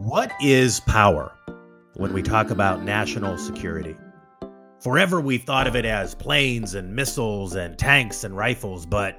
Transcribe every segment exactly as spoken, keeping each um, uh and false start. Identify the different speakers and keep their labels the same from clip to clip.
Speaker 1: What is power when we talk about national security? Forever we've thought of it as planes and missiles and tanks and rifles, but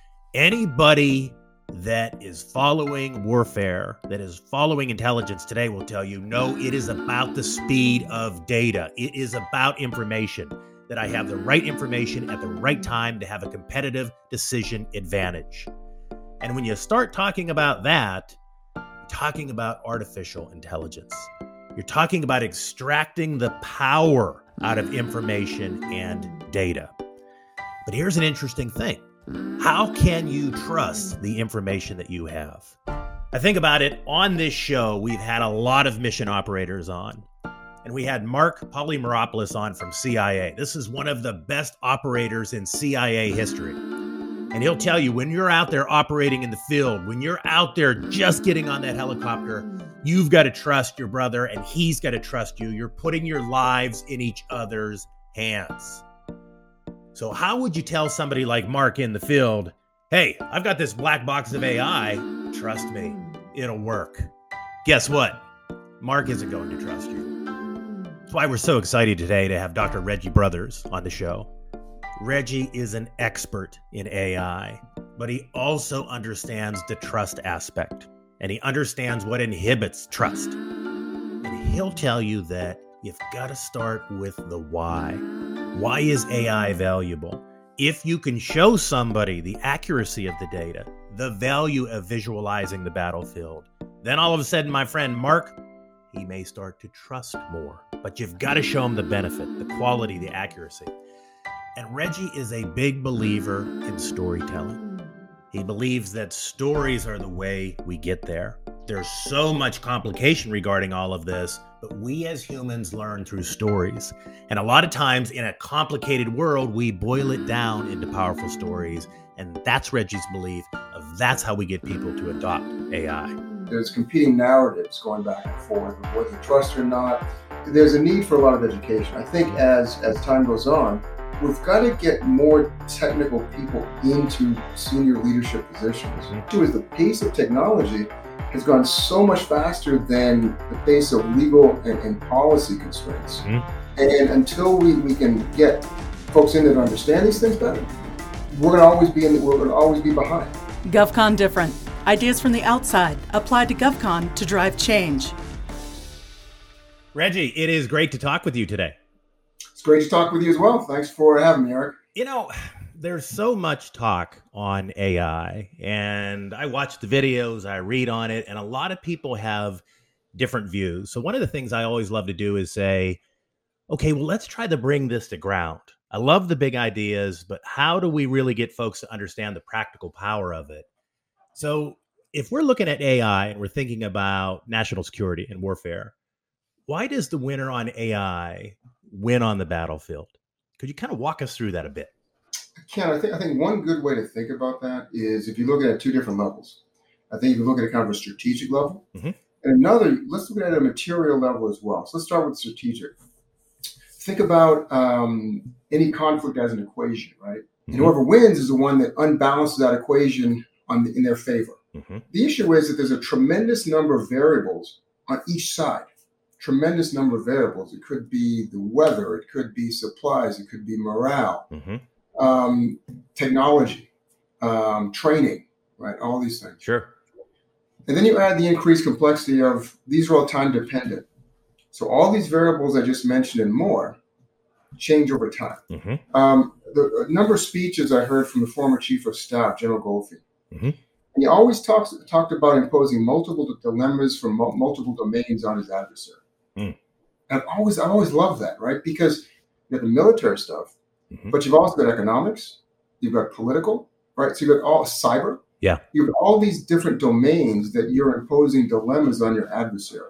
Speaker 1: anybody that is following warfare, that is following intelligence today will tell you, no, it is about the speed of data. It is about information, that I have the right information at the right time to have a competitive decision advantage. And when you start talking about that, you're talking about artificial intelligence. You're talking about extracting the power out of information and data. But here's an interesting thing. How can you trust the information that you have? I think about it, on this show, we've had a lot of mission operators on. And we had Mark Polymeropoulos on from C I A. This is one of the best operators in C I A history. And he'll tell you, when you're out there operating in the field, when you're out there just getting on that helicopter, you've got to trust your brother and he's got to trust you. You're putting your lives in each other's hands. So how would you tell somebody like Mark in the field, hey, I've got this black box of A I, trust me, it'll work. Guess what? Mark isn't going to trust you. That's why we're so excited today to have Doctor Reggie Brothers on the show. Reggie is an expert in A I, but he also understands the trust aspect, and he understands what inhibits trust. And he'll tell you that you've got to start with the why. Why is A I valuable? If you can show somebody the accuracy of the data, the value of visualizing the battlefield, then all of a sudden, my friend Mark, he may start to trust more. But you've got to show him the benefit, the quality, the accuracy. And Reggie is a big believer in storytelling. He believes that stories are the way we get there. There's so much complication regarding all of this, but we as humans learn through stories. And a lot of times in a complicated world, we boil it down into powerful stories. And that's Reggie's belief of that's how we get people to adopt A I.
Speaker 2: There's competing narratives going back and forth, whether you trust or not. There's a need for a lot of education. I think as, as time goes on, we've got to get more technical people into senior leadership positions. Mm-hmm. Two is the pace of technology has gone so much faster than the pace of legal and, and policy constraints. Mm-hmm. And until we, we can get folks in there to understand these things better, we're going to always be in the, we're going to always be behind.
Speaker 3: GovCon Different. Ideas from the outside applied to GovCon to drive change.
Speaker 1: Reggie, it is great to talk with you today.
Speaker 2: It's great to talk with you as well. Thanks for having me, Eric.
Speaker 1: You know, there's so much talk on A I, and I watch the videos, I read on it, and a lot of people have different views. So one of the things I always love to do is say, okay, well, let's try to bring this to ground. I love the big ideas, but how do we really get folks to understand the practical power of it? So if we're looking at A I and we're thinking about national security and warfare, why does the winner on A I win on the battlefield? Could you kind of walk us through that a bit?
Speaker 2: I can. I think I think one good way to think about that is if you look at it at two different levels. I think you can look at it kind of a strategic level. Mm-hmm. And another, let's look at it at a material level as well. So let's start with strategic. Think about um, any conflict as an equation, right? Mm-hmm. And whoever wins is the one that unbalances that equation on the, in their favor. Mm-hmm. The issue is that there's a tremendous number of variables on each side. Tremendous number of variables. It could be the weather, it could be supplies, it could be morale, mm-hmm. um, technology, um, training, right? All these things.
Speaker 1: Sure.
Speaker 2: And then you add the increased complexity of these are all time dependent. So all these variables I just mentioned and more change over time. Mm-hmm. Um, the number of speeches I heard from the former chief of staff, General Goldfein, mm-hmm. and he always talks talked about imposing multiple dilemmas from mul- multiple domains on his adversary. Mm. And I've always, I've always loved that, right? Because you got the military stuff, mm-hmm. but you've also got economics, you've got political, right? So you've got all cyber.
Speaker 1: Yeah.
Speaker 2: You've got all these different domains that you're imposing dilemmas on your adversary.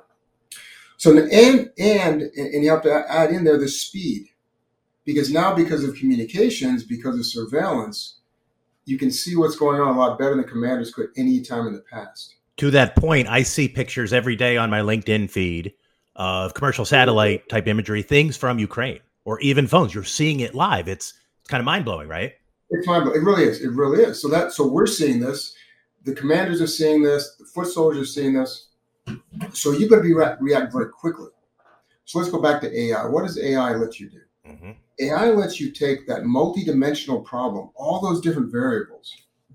Speaker 2: So, and, and, and you have to add in there the speed, because now because of communications, because of surveillance, you can see what's going on a lot better than commanders could any time in the past.
Speaker 1: To that point, I see pictures every day on my LinkedIn feed of commercial satellite type imagery, things from Ukraine, or even phones. You're seeing it live. It's, it's kind of mind blowing, right?
Speaker 2: It's mind blowing. It really is. It really is. So that, so we're seeing this. The commanders are seeing this. The foot soldiers are seeing this. So you better be re- react very quickly. So let's go back to A I. What does A I let you do? Mm-hmm. A I lets you take that multidimensional problem, all those different variables,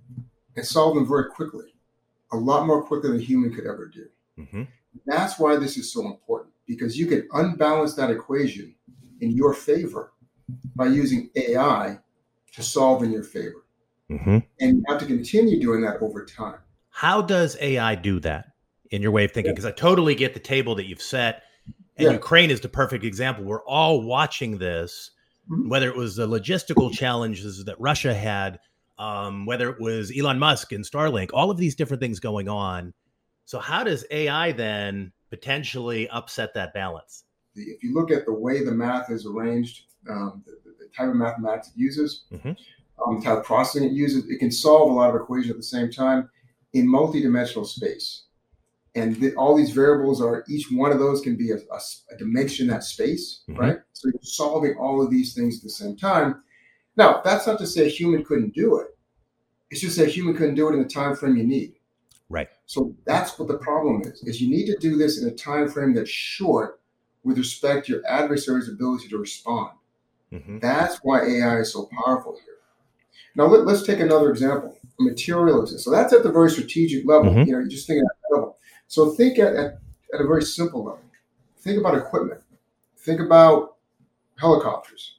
Speaker 2: and solve them very quickly, a lot more quickly than a human could ever do. Mm-hmm. That's why this is so important, because you can unbalance that equation in your favor by using A I to solve in your favor. Mm-hmm. And you have to continue doing that over time.
Speaker 1: How does A I do that in your way of thinking? Because yeah. I totally get the table that you've set. And yeah. Ukraine is the perfect example. We're all watching this, mm-hmm. whether it was the logistical challenges that Russia had, um, whether it was Elon Musk and Starlink, all of these different things going on. So how does A I then potentially upset that balance?
Speaker 2: If you look at the way the math is arranged, um, the, the type of mathematics it uses, mm-hmm. um, the type of processing it uses, it can solve a lot of equations at the same time in multidimensional space. And the, all these variables are, each one of those can be a, a, a dimension in that space, mm-hmm. right? So you're solving all of these things at the same time. Now, that's not to say a human couldn't do it. It's just that a human couldn't do it in the time frame you need.
Speaker 1: Right.
Speaker 2: So that's what the problem is, is you need to do this in a time frame that's short with respect to your adversary's ability to respond. Mm-hmm. That's why A I is so powerful here. Now, let, let's take another example, materialism. So that's at the very strategic level. Mm-hmm. You know, you just think at that level. So think at, at, at a very simple level. Think about equipment. Think about helicopters.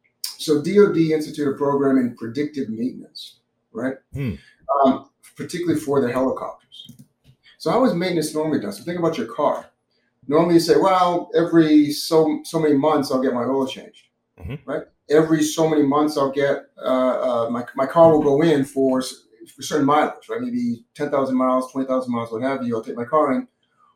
Speaker 2: So D O D instituted a program in predictive maintenance, right? Mm. Um, particularly for their helicopters. So how is maintenance normally done? So think about your car. Normally you say, well, every so so many months I'll get my oil changed, mm-hmm. right? Every so many months I'll get, uh, uh, my, my car will go in for for certain mileage, right? Maybe ten thousand miles, twenty thousand miles, what have you. I'll take my car in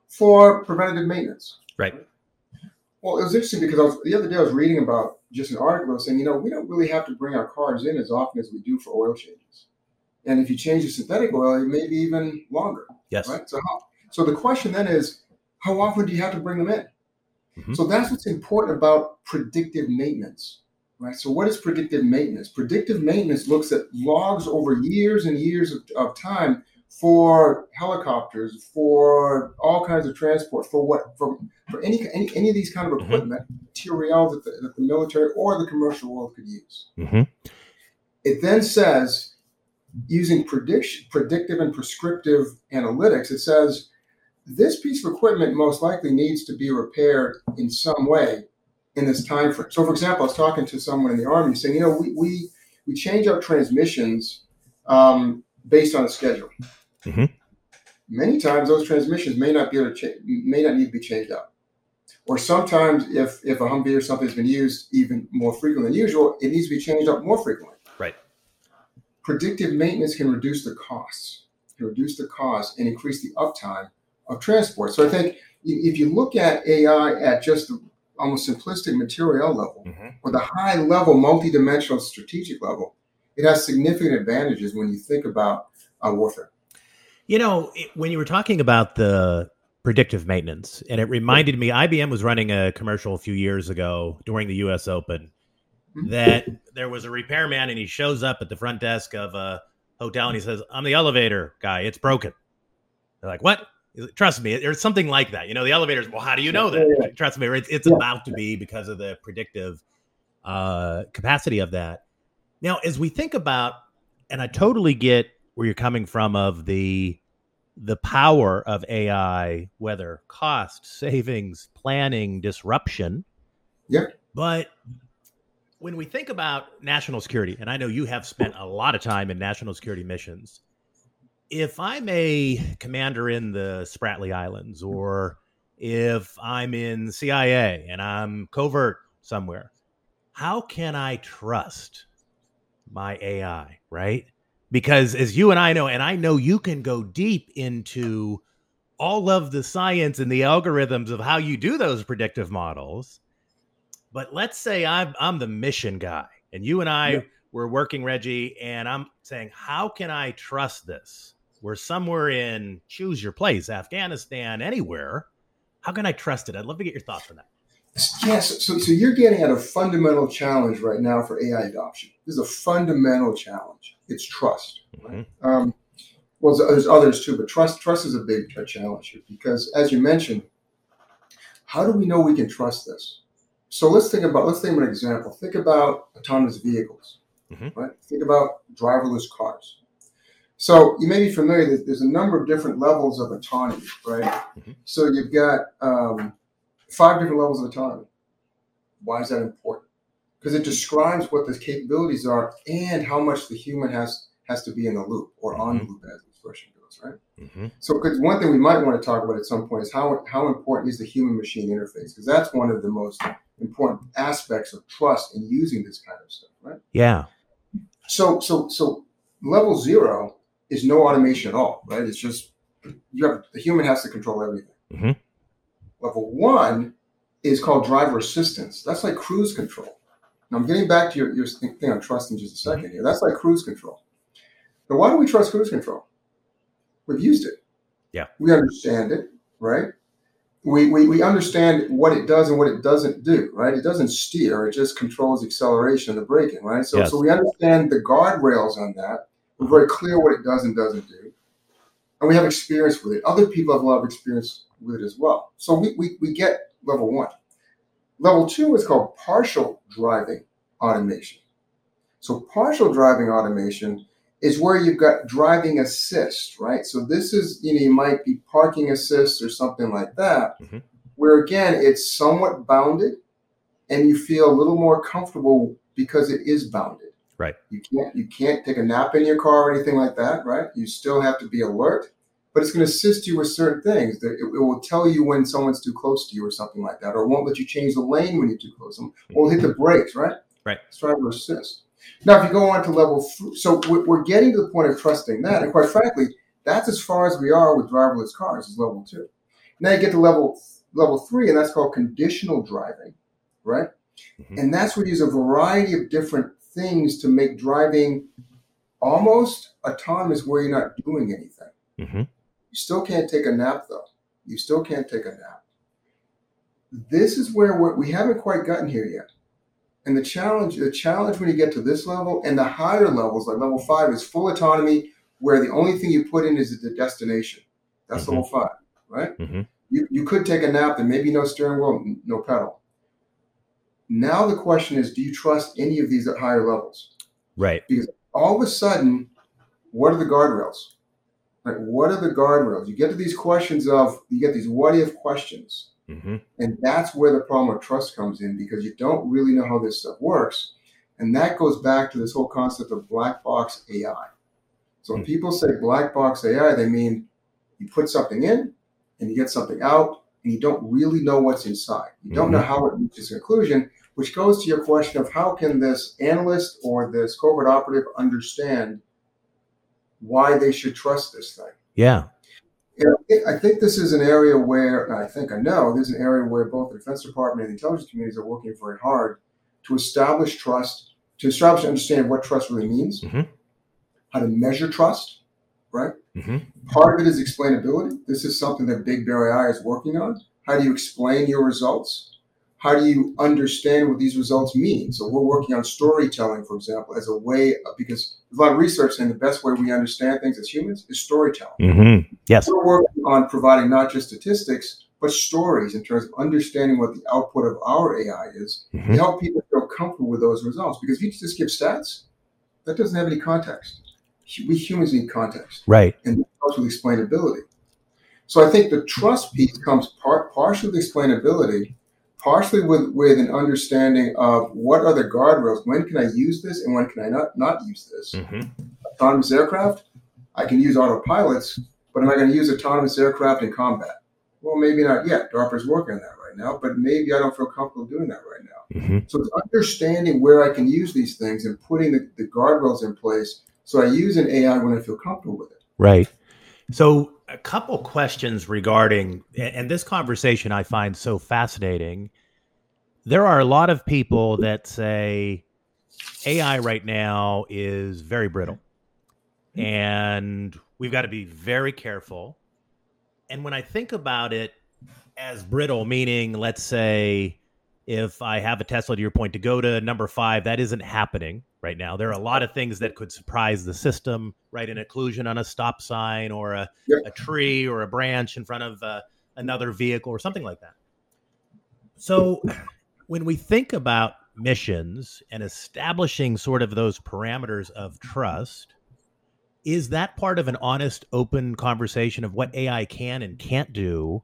Speaker 2: for preventative maintenance.
Speaker 1: Right.
Speaker 2: Well, it was interesting because I was, the other day I was reading about just an article saying, you know, we don't really have to bring our cars in as often as we do for oil changes. And if you change the synthetic oil, it may be even longer.
Speaker 1: Yes.
Speaker 2: Right. So, how, so the question then is, how often do you have to bring them in? Mm-hmm. So that's what's important about predictive maintenance. Right. So what is predictive maintenance? Predictive maintenance looks at logs over years and years of, of time for helicopters, for all kinds of transport, for what, for, for any, any any of these kind of equipment, mm-hmm. material that the, that the military or the commercial world could use. Mm-hmm. It then says, using prediction, predictive and prescriptive analytics, it says this piece of equipment most likely needs to be repaired in some way in this time frame. So, for example, I was talking to someone in the Army saying, you know, we we, we change our transmissions um, based on a schedule. Mm-hmm. Many times, those transmissions may not be able to cha- may not need to be changed out. Or sometimes, if if a Humvee or something has been used even more frequently than usual, it needs to be changed out more frequently.
Speaker 1: Right.
Speaker 2: Predictive maintenance can reduce the costs, can reduce the cost and increase the uptime of transport. So I think if you look at A I at just the almost simplistic material level, mm-hmm. or the high level, multidimensional strategic level, it has significant advantages when you think about uh, warfare.
Speaker 1: You know, it, when you were talking about the predictive maintenance, and it reminded me, I B M was running a commercial a few years ago during the U S Open, mm-hmm. that there was a repairman and he shows up at the front desk of a hotel and he says, I'm the elevator guy, it's broken. They're like, what? Trust me, or something like that. You know, the elevators, well, how do you know that? Yeah, yeah. Trust me, it's, it's yeah. about to be because of the predictive uh, capacity of that. Now, as we think about, and I totally get where you're coming from of the the power of A I, whether cost, savings, planning, disruption.
Speaker 2: Yeah.
Speaker 1: But when we think about national security, and I know you have spent a lot of time in national security missions, if I'm a commander in the Spratly Islands, or if I'm in C I A and I'm covert somewhere, how can I trust my A I, right? Because as you and I know, and I know you can go deep into all of the science and the algorithms of how you do those predictive models. But let's say I'm, I'm the mission guy and you and I yeah. were working, Reggie, and I'm saying, how can I trust this? We're somewhere in, choose your place, Afghanistan, anywhere. How can I trust it? I'd love to get your thoughts on that.
Speaker 2: Yes. So, so you're getting at a fundamental challenge right now for A I adoption. This is a fundamental challenge. It's trust. Right? Mm-hmm. Um, Well, there's others too, but trust trust is a big a challenge here because, as you mentioned, how do we know we can trust this? So let's think about let's think of an example. Think about autonomous vehicles, mm-hmm. right? Think about driverless cars. So you may be familiar that there's a number of different levels of autonomy, right? Mm-hmm. So you've got um, five different levels of autonomy. Why is that important? Because it describes what the capabilities are and how much the human has has to be in the loop or on the loop, as the expression goes, right? Mm-hmm. So, because one thing we might want to talk about at some point is how how important is the human-machine interface? Because that's one of the most important aspects of trust in using this kind of stuff, right?
Speaker 1: Yeah.
Speaker 2: So, so, so level zero is no automation at all, right? It's just you have the human has to control everything. Mm-hmm. Level one is called driver assistance. That's like cruise control. Now, I'm getting back to your, your thing on trust in just a second here. That's like cruise control. Now, why do we trust cruise control? We've used it.
Speaker 1: Yeah.
Speaker 2: We understand it, right? We, we we understand what it does and what it doesn't do, right? It doesn't steer. It just controls acceleration and the braking, right? So, yes. so we understand the guardrails on that. We're very clear what it does and doesn't do. And we have experience with it. Other people have a lot of experience with it as well. So we, we, we get level one. Level two is called partial driving automation. So partial driving automation is where you've got driving assist, right? So this is, you know, you might be parking assist or something like that, mm-hmm. where again, it's somewhat bounded and you feel a little more comfortable because it is bounded.
Speaker 1: Right.
Speaker 2: You can't, you can't take a nap in your car or anything like that, right? You still have to be alert, but it's going to assist you with certain things. It, it will tell you when someone's too close to you or something like that, or it won't let you change the lane when you're too close. Or it'll hit the brakes, right?
Speaker 1: Right.
Speaker 2: It's driver assist. Now, if you go on to level three, so we're getting to the point of trusting that. And quite frankly, that's as far as we are with driverless cars is level two. Now you get to level level three, and that's called conditional driving, right? Mm-hmm. And that's where you use a variety of different things to make driving almost autonomous where you're not doing anything. Mm-hmm. You still can't take a nap, though. You still can't take a nap. This is where we're, we haven't quite gotten here yet. And the challenge, the challenge when you get to this level and the higher levels, like level five, is full autonomy, where the only thing you put in is the destination. That's mm-hmm. level five, right? Mm-hmm. You you could take a nap and maybe no steering wheel, no pedal. Now the question is, do you trust any of these at higher levels?
Speaker 1: Right.
Speaker 2: Because all of a sudden, what are the guardrails? Like, what are the guardrails? You get to these questions of, you get these what if questions. Mm-hmm. And that's where the problem of trust comes in, because you don't really know how this stuff works. And that goes back to this whole concept of black box A I. So when mm-hmm. people say black box A I, they mean you put something in and you get something out and you don't really know what's inside. You don't mm-hmm. know how it reaches a conclusion, which goes to your question of how can this analyst or this covert operative understand why they should trust this thing?
Speaker 1: Yeah.
Speaker 2: And I think this is an area where, I think I know, there's an area where both the Defense Department and the intelligence communities are working very hard to establish trust, to establish and understand what trust really means, mm-hmm. how to measure trust, right? Mm-hmm. Part of it is explainability. This is something that Big Bear A I is working on. How do you explain your results? How do you understand what these results mean? So we're working on storytelling, for example, as a way of, because there's a lot of research saying the best way we understand things as humans is storytelling.
Speaker 1: Mm-hmm. Yes.
Speaker 2: We're working on providing not just statistics, but stories in terms of understanding what the output of our A I is mm-hmm. to help people feel comfortable with those results. Because if you just give stats, that doesn't have any context. We humans need context.
Speaker 1: Right.
Speaker 2: And it helps with explainability. So I think the trust piece comes part, partially with explainability, partially with, with an understanding of what are the guardrails, when can I use this and when can I not, not use this. Mm-hmm. Autonomous aircraft, I can use autopilots, but am I going to use autonomous aircraft in combat? Well, maybe not yet. DARPA's working on that right now, but maybe I don't feel comfortable doing that right now. Mm-hmm. So it's understanding where I can use these things and putting the, the guardrails in place so I use an A I when I feel comfortable with it.
Speaker 1: Right. So a couple questions regarding, and this conversation I find so fascinating. There are a lot of people that say A I right now is very brittle and we've got to be very careful. And when I think about it as brittle, meaning, let's say, if I have a Tesla, to your point, to go to number five, that isn't happening. right now. There are a lot of things that could surprise the system, right? An occlusion on a stop sign or a,
Speaker 2: Yep.
Speaker 1: a tree or a branch in front of uh, another vehicle or something like that. So when we think about missions and establishing sort of those parameters of trust, is that part of an honest, open conversation of what A I can and can't do?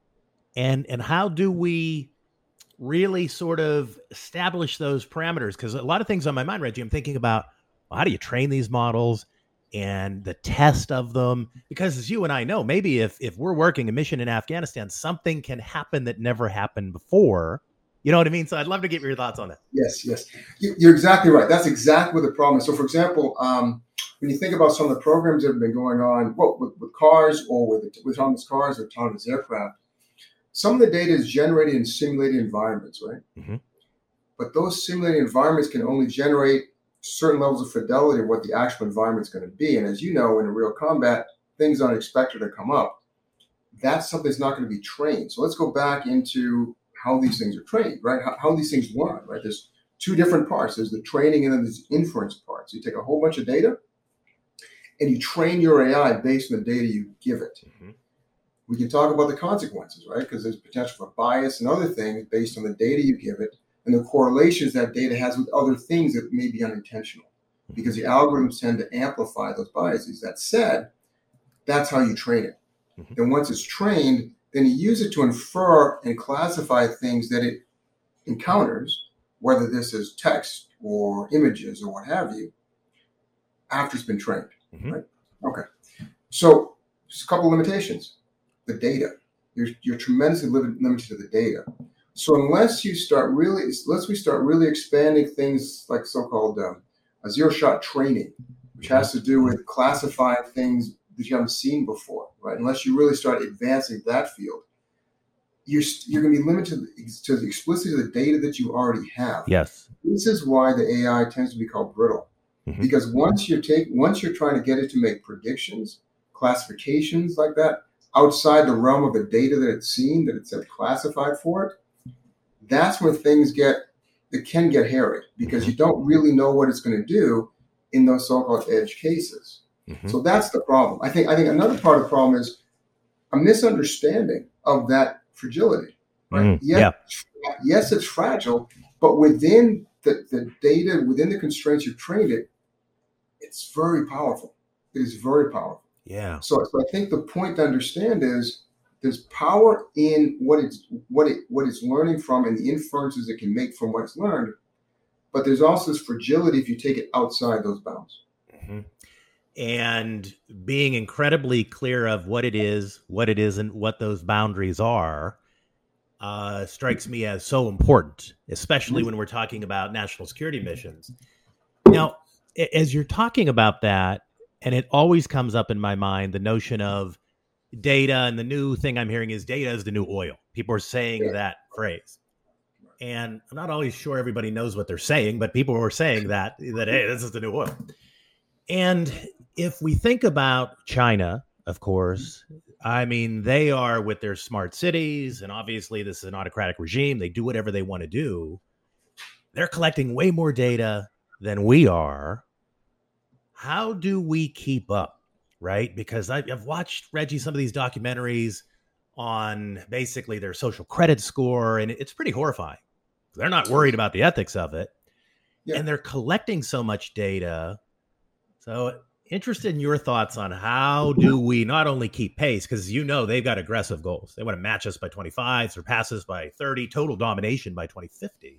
Speaker 1: And and how do we really sort of establish those parameters? Because a lot of things on my mind, Reggie, I'm thinking about, well, how do you train these models and the test of them? Because as you and I know, maybe if if we're working a mission in Afghanistan, something can happen that never happened before. You know what I mean? So I'd love to get your thoughts on that.
Speaker 2: Yes, yes. You- You're exactly right. That's exactly what the problem is. So, for example, um, when you think about some of the programs that have been going on, well, with, with cars or with, with autonomous cars or autonomous aircraft, some of the data is generated in simulated environments, right?
Speaker 1: Mm-hmm.
Speaker 2: But those simulated environments can only generate certain levels of fidelity of what the actual environment is going to be. And as you know, in a real combat, things unexpected to come up. That's something that's not going to be trained. So let's go back into how these things are trained, right? How, how these things run, right? There's two different parts. There's the training and then there's the inference part. So you take a whole bunch of data and you train your A I based on the data you give it.
Speaker 1: Mm-hmm.
Speaker 2: We can talk about the consequences, right? Because there's potential for bias and other things based on the data you give it and the correlations that data has with other things that may be unintentional, because the algorithms tend to amplify those biases. That said, that's how you train it.
Speaker 1: Mm-hmm.
Speaker 2: Then once it's trained, then you use it to infer and classify things that it encounters, whether this is text or images or what have you, after it's been trained,
Speaker 1: Mm-hmm.
Speaker 2: right? Okay. So just a couple of limitations. The data. You're, you're tremendously limited, limited to the data. So unless you start really, unless we start really expanding things like so-called um, a zero-shot training, which has to do with classifying things that you haven't seen before, right? Unless you really start advancing that field, you're you're going to be limited to the explicitly the data that you already have.
Speaker 1: Yes.
Speaker 2: This is why the A I tends to be called brittle,
Speaker 1: Mm-hmm.
Speaker 2: because once you take once you're trying to get it to make predictions, classifications like that outside the realm of the data that it's seen, that it's classified for it, that's when things get it can get hairy, because you don't really know what it's going to do in those so-called edge cases.
Speaker 1: Mm-hmm.
Speaker 2: So that's the problem. I think I think another part of the problem is a misunderstanding of that fragility. Right?
Speaker 1: Mm,
Speaker 2: yes,
Speaker 1: yeah.
Speaker 2: yes, it's fragile, but within the, the data, within the constraints you've trained it, it's very powerful. It is very powerful.
Speaker 1: Yeah.
Speaker 2: So, so I think the point to understand is there's power in what it's what it what it's learning from and the inferences it can make from what it's learned, but there's also this fragility if you take it outside those bounds.
Speaker 1: Mm-hmm. And being incredibly clear of what it is, what it isn't, what those boundaries are, uh, strikes me as so important, especially when we're talking about national security missions. Now, as you're talking about that, and it always comes up in my mind, the notion of data, and the new thing I'm hearing is data is the new oil. People are saying
Speaker 2: Yeah.
Speaker 1: that phrase. And I'm not always sure everybody knows what they're saying, but people were saying that, that, hey, this is the new oil. And if we think about China, of course, I mean, they are with their smart cities, and obviously this is an autocratic regime. They do whatever they want to do. They're collecting way more data than we are. How do we keep up, right? Because I've, I've watched, Reggie, some of these documentaries on basically their social credit score, and it's pretty horrifying. They're not worried about the ethics of it. Yeah. And they're collecting so much data. So interested in your thoughts on how do we not only keep pace, because you know they've got aggressive goals. They want to match us by twenty-five, surpass us by thirty, total domination by twenty fifty.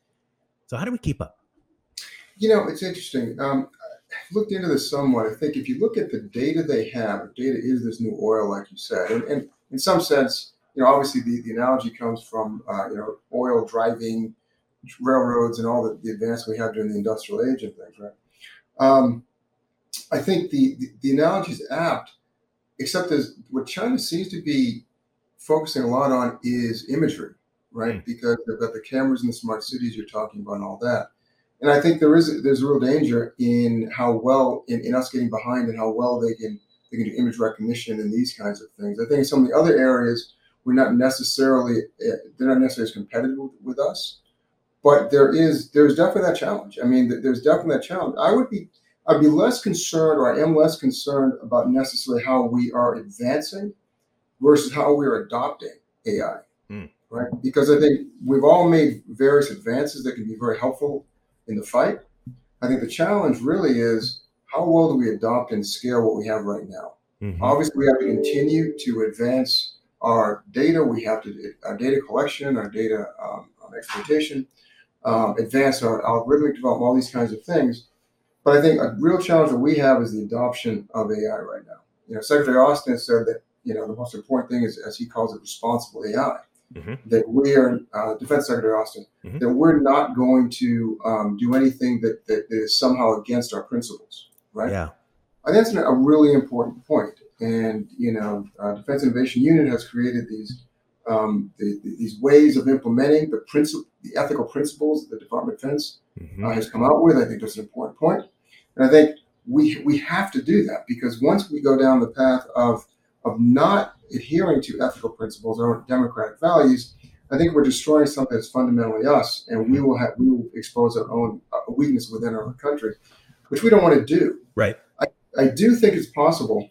Speaker 1: So how do we keep up?
Speaker 2: You know, it's interesting. Um, I've looked into this somewhat. I think if you look at the data they have, data is this new oil, like you said. And, and in some sense, you know, obviously the, the analogy comes from, uh, you know, oil driving railroads and all the, the advancement we had during the industrial age and things, right? Um, I think the, the, the analogy is apt, except as what China seems to be focusing a lot on is imagery, right? Mm. Because they've got the cameras in the smart cities you're talking about and all that. And I think there is there's a real danger in how well in, in us getting behind and how well they can they can do image recognition and these kinds of things. I think in some of the other areas we're not necessarily they're not necessarily as competitive with, with us. but there is there's definitely that challenge. I mean, there's definitely that challenge. I would be I'd be less concerned, or I am less concerned about necessarily how we are advancing versus how we are adopting A I, mm. right? Because I think we've all made various advances that can be very helpful in the fight. I think the challenge really is how well do we adopt and scale what we have right now? Mm-hmm. Obviously, we have to continue to advance our data. We have to our data collection, our data um, exploitation, um, advance our algorithmic development, all these kinds of things. But I think a real challenge that we have is the adoption of A I right now. You know, Secretary Austin said that, you know, the most important thing is, as he calls it, responsible A I. Mm-hmm. That we are, uh, Defense Secretary Austin, mm-hmm. that we're not going to um, do anything that, that, that is somehow against our principles, right?
Speaker 1: Yeah.
Speaker 2: I think that's a really important point. And, you know, uh, Defense Innovation Unit has created these um, the, the, these ways of implementing the principle, the ethical principles that the Department of Defense mm-hmm. uh, has come out with. I think that's an important point. And I think we we have to do that, because once we go down the path of of not adhering to ethical principles or democratic values, I think we're destroying something that's fundamentally us, and we will have we will expose our own uh, weakness within our own country, which we don't want to do.
Speaker 1: Right.
Speaker 2: I, I do think it's possible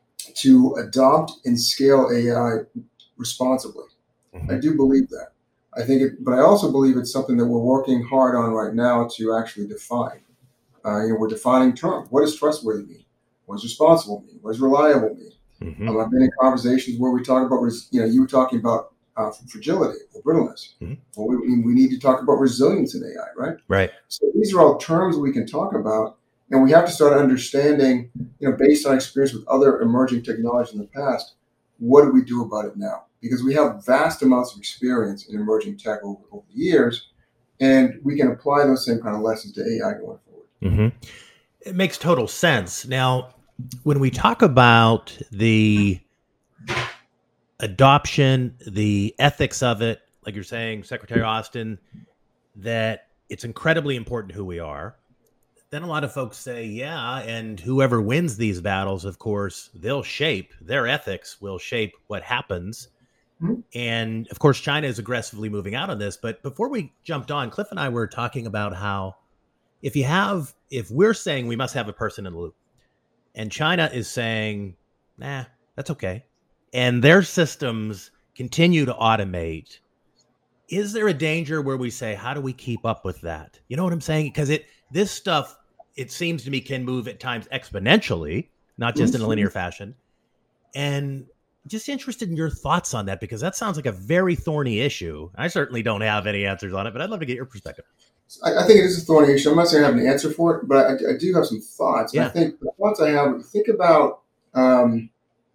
Speaker 2: to adopt and scale A I responsibly. Mm-hmm. I do believe that. I think it, but I also believe it's something that we're working hard on right now to actually define. Uh, you know, we're defining terms. What does trustworthy mean? What does responsible mean? What does reliable mean? Mm-hmm. Um, I've been in conversations where we talk about, you know, you were talking about uh, fragility or brittleness. Mm-hmm. Well, we, we need to talk about resilience in A I, right?
Speaker 1: Right.
Speaker 2: So these are all terms we can talk about, and we have to start understanding, you know, based on experience with other emerging technologies in the past, what do we do about it now? Because we have vast amounts of experience in emerging tech over, over the years, and we can apply those same kind of lessons to A I going forward.
Speaker 1: Mm-hmm. It makes total sense. Now, when we talk about the adoption, the ethics of it, like you're saying, Secretary Austin, that it's incredibly important who we are, then a lot of folks say, yeah, and whoever wins these battles, of course, they'll shape, their ethics will shape what happens. Mm-hmm. And of course, China is aggressively moving out on this. But before we jumped on, Cliff and I were talking about how if you have, if we're saying we must have a person in the loop, and China is saying, nah, that's okay, and their systems continue to automate, is there a danger where we say, how do we keep up with that? You know what I'm saying? Because it, this stuff, it seems to me, can move at times exponentially, not just mm-hmm. in a linear fashion. And just interested in your thoughts on that, because that sounds like a very thorny issue. I certainly don't have any answers on it, but I'd love to get your perspective.
Speaker 2: I, I think it is a thorny issue. I'm not saying I have an answer for it, but I, I do have some thoughts. Yeah. I think the thoughts I have, think about um,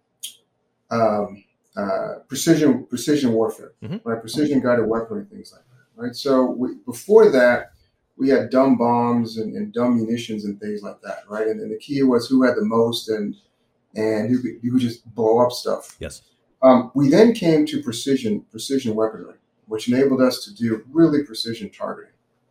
Speaker 2: um, uh, precision precision warfare, mm-hmm. right? Precision guided weaponry, things like that, right? So we, before that, we had dumb bombs and, and dumb munitions and things like that, right? And, and the key was who had the most and and who could, who could just blow up stuff.
Speaker 1: Yes.
Speaker 2: Um, we then came to precision precision weaponry, which enabled us to do really precision targeting.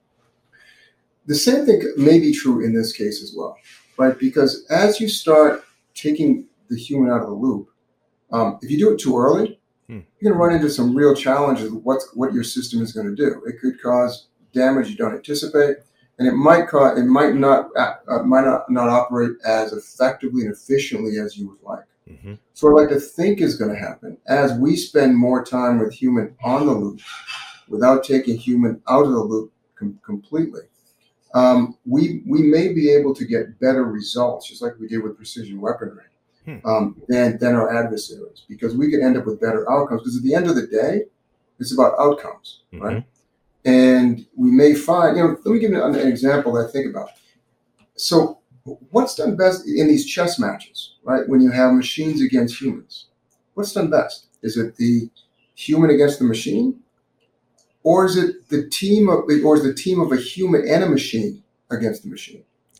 Speaker 2: The same thing may be true in this case as well, right? Because as you start taking the human out of the loop, um, if you do it too early, hmm. you're going to run into some real challenges with what's, what your system is going to do. It could cause damage you don't anticipate, and it might cause, it might not uh, might not, not operate as effectively and efficiently as you would like. Mm-hmm. So what I'd like to think is going to happen as we spend more time with human on the loop without taking human out of the loop com- completely. Um, we we may be able to get better results, just like we did with precision weaponry, hmm. um, than, than our adversaries, because we could end up with better outcomes. Because at the end of the day, it's about outcomes, mm-hmm. right? And we may find, you know, let me give you an, an example that I think about. So what's done best in these chess matches, right? When you have machines against humans, what's done best? Is it the human against the machine? Or is it the team of, or is the team of a human and a machine against the machine?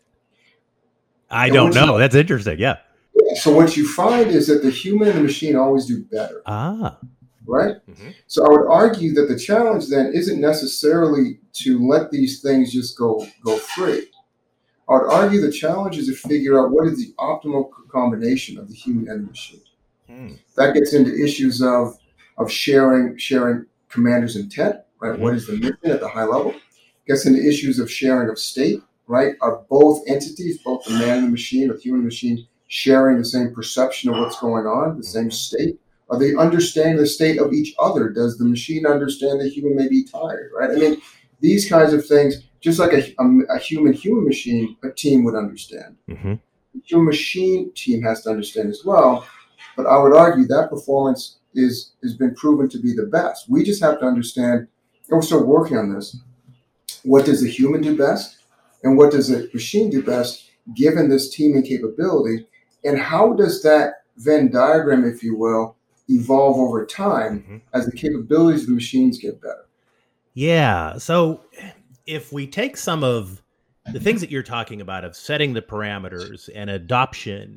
Speaker 1: I and don't know. You, That's interesting. Yeah.
Speaker 2: So what you find is that the human and the machine always do better.
Speaker 1: Ah.
Speaker 2: Right? Mm-hmm. So I would argue that the challenge then isn't necessarily to let these things just go, go free. I would argue the challenge is to figure out what is the optimal combination of the human and the machine. Mm. That gets into issues of, of sharing, sharing commander's intent. right?
Speaker 1: Mm-hmm.
Speaker 2: What is the mission at the high level? Gets into issues of sharing of state, right? Are both entities, both the man and the machine, or the human and machine, sharing the same perception of what's going on, the same state? Are they understanding the state of each other? Does the machine understand the human may be tired, right? I mean, these kinds of things, just like a, a, a human-human machine, a team would understand.
Speaker 1: Mm-hmm.
Speaker 2: The human machine team has to understand as well. But I would argue that performance is has been proven to be the best. We just have to understand, and we're still working on this, what does the human do best? And what does the machine do best, given this teaming capability? And how does that Venn diagram, if you will, evolve over time mm-hmm. as the capabilities of the machines get better?
Speaker 1: Yeah. So if we take some of the things that you're talking about of setting the parameters and adoption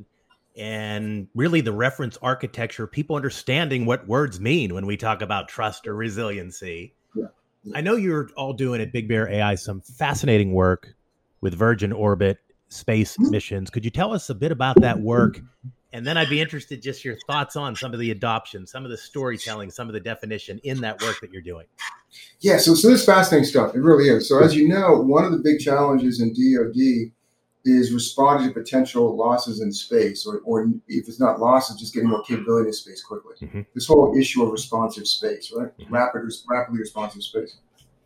Speaker 1: and really the reference architecture, people understanding what words mean when we talk about trust or resiliency.
Speaker 2: Yeah. Yeah.
Speaker 1: I know you're all doing at Big Bear A I some fascinating work with Virgin Orbit space mm-hmm. missions. Could you tell us a bit about that work? And then I'd be interested just your thoughts on some of the adoption, some of the storytelling, some of the definition in that work that you're doing.
Speaker 2: Yeah, so, so this is fascinating stuff. It really is. So as you know, one of the big challenges in D O D is responding to potential losses in space, or, or if it's not losses, just getting more capability in space quickly. Mm-hmm. This whole issue of responsive space, right? Mm-hmm. Rapid, rapidly responsive space.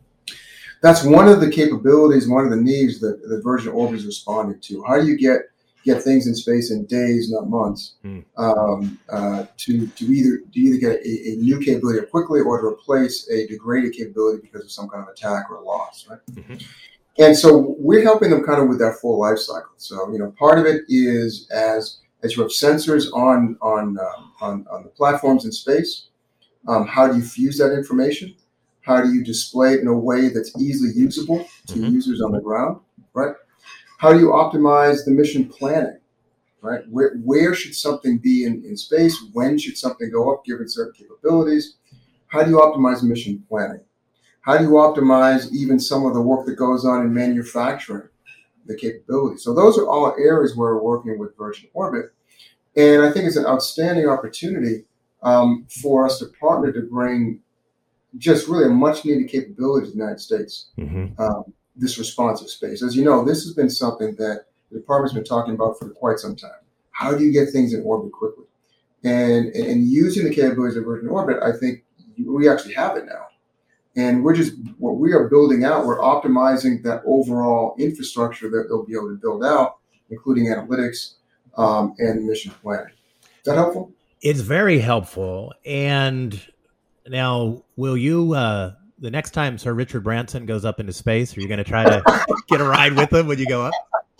Speaker 2: That's one of the capabilities, one of the needs that the Virgin Orbit is responding to. How do you get get things in space in days, not months, mm. um, uh, to to either to either get a, a new capability quickly or to replace a degraded capability because of some kind of attack or loss, right? Mm-hmm. And so we're helping them kind of with that full life cycle. So you know, part of it is as as you have sensors on on um, on, on the platforms in space. Um, how do you fuse that information? How do you display it in a way that's easily usable to mm-hmm. users on the ground, right? How do you optimize the mission planning, right? Where where should something be in, in space? When should something go up given certain capabilities? How do you optimize mission planning? How do you optimize even some of the work that goes on in manufacturing the capabilities? So those are all areas where we're working with Virgin Orbit. And I think it's an outstanding opportunity um, for us to partner to bring just really a much needed capability to the United States. Mm-hmm. Um, this responsive space. As you know, this has been something that the department's been talking about for quite some time. How do you get things in orbit quickly? And, and using the capabilities of Virgin Orbit, I think we actually have it now. And we're just, what we are building out, we're optimizing that overall infrastructure that they'll be able to build out, including analytics um, and mission planning. Is that helpful?
Speaker 1: It's very helpful. And now, will you, uh, the next time Sir Richard Branson goes up into space, are you going to try to get a ride with him when you go up?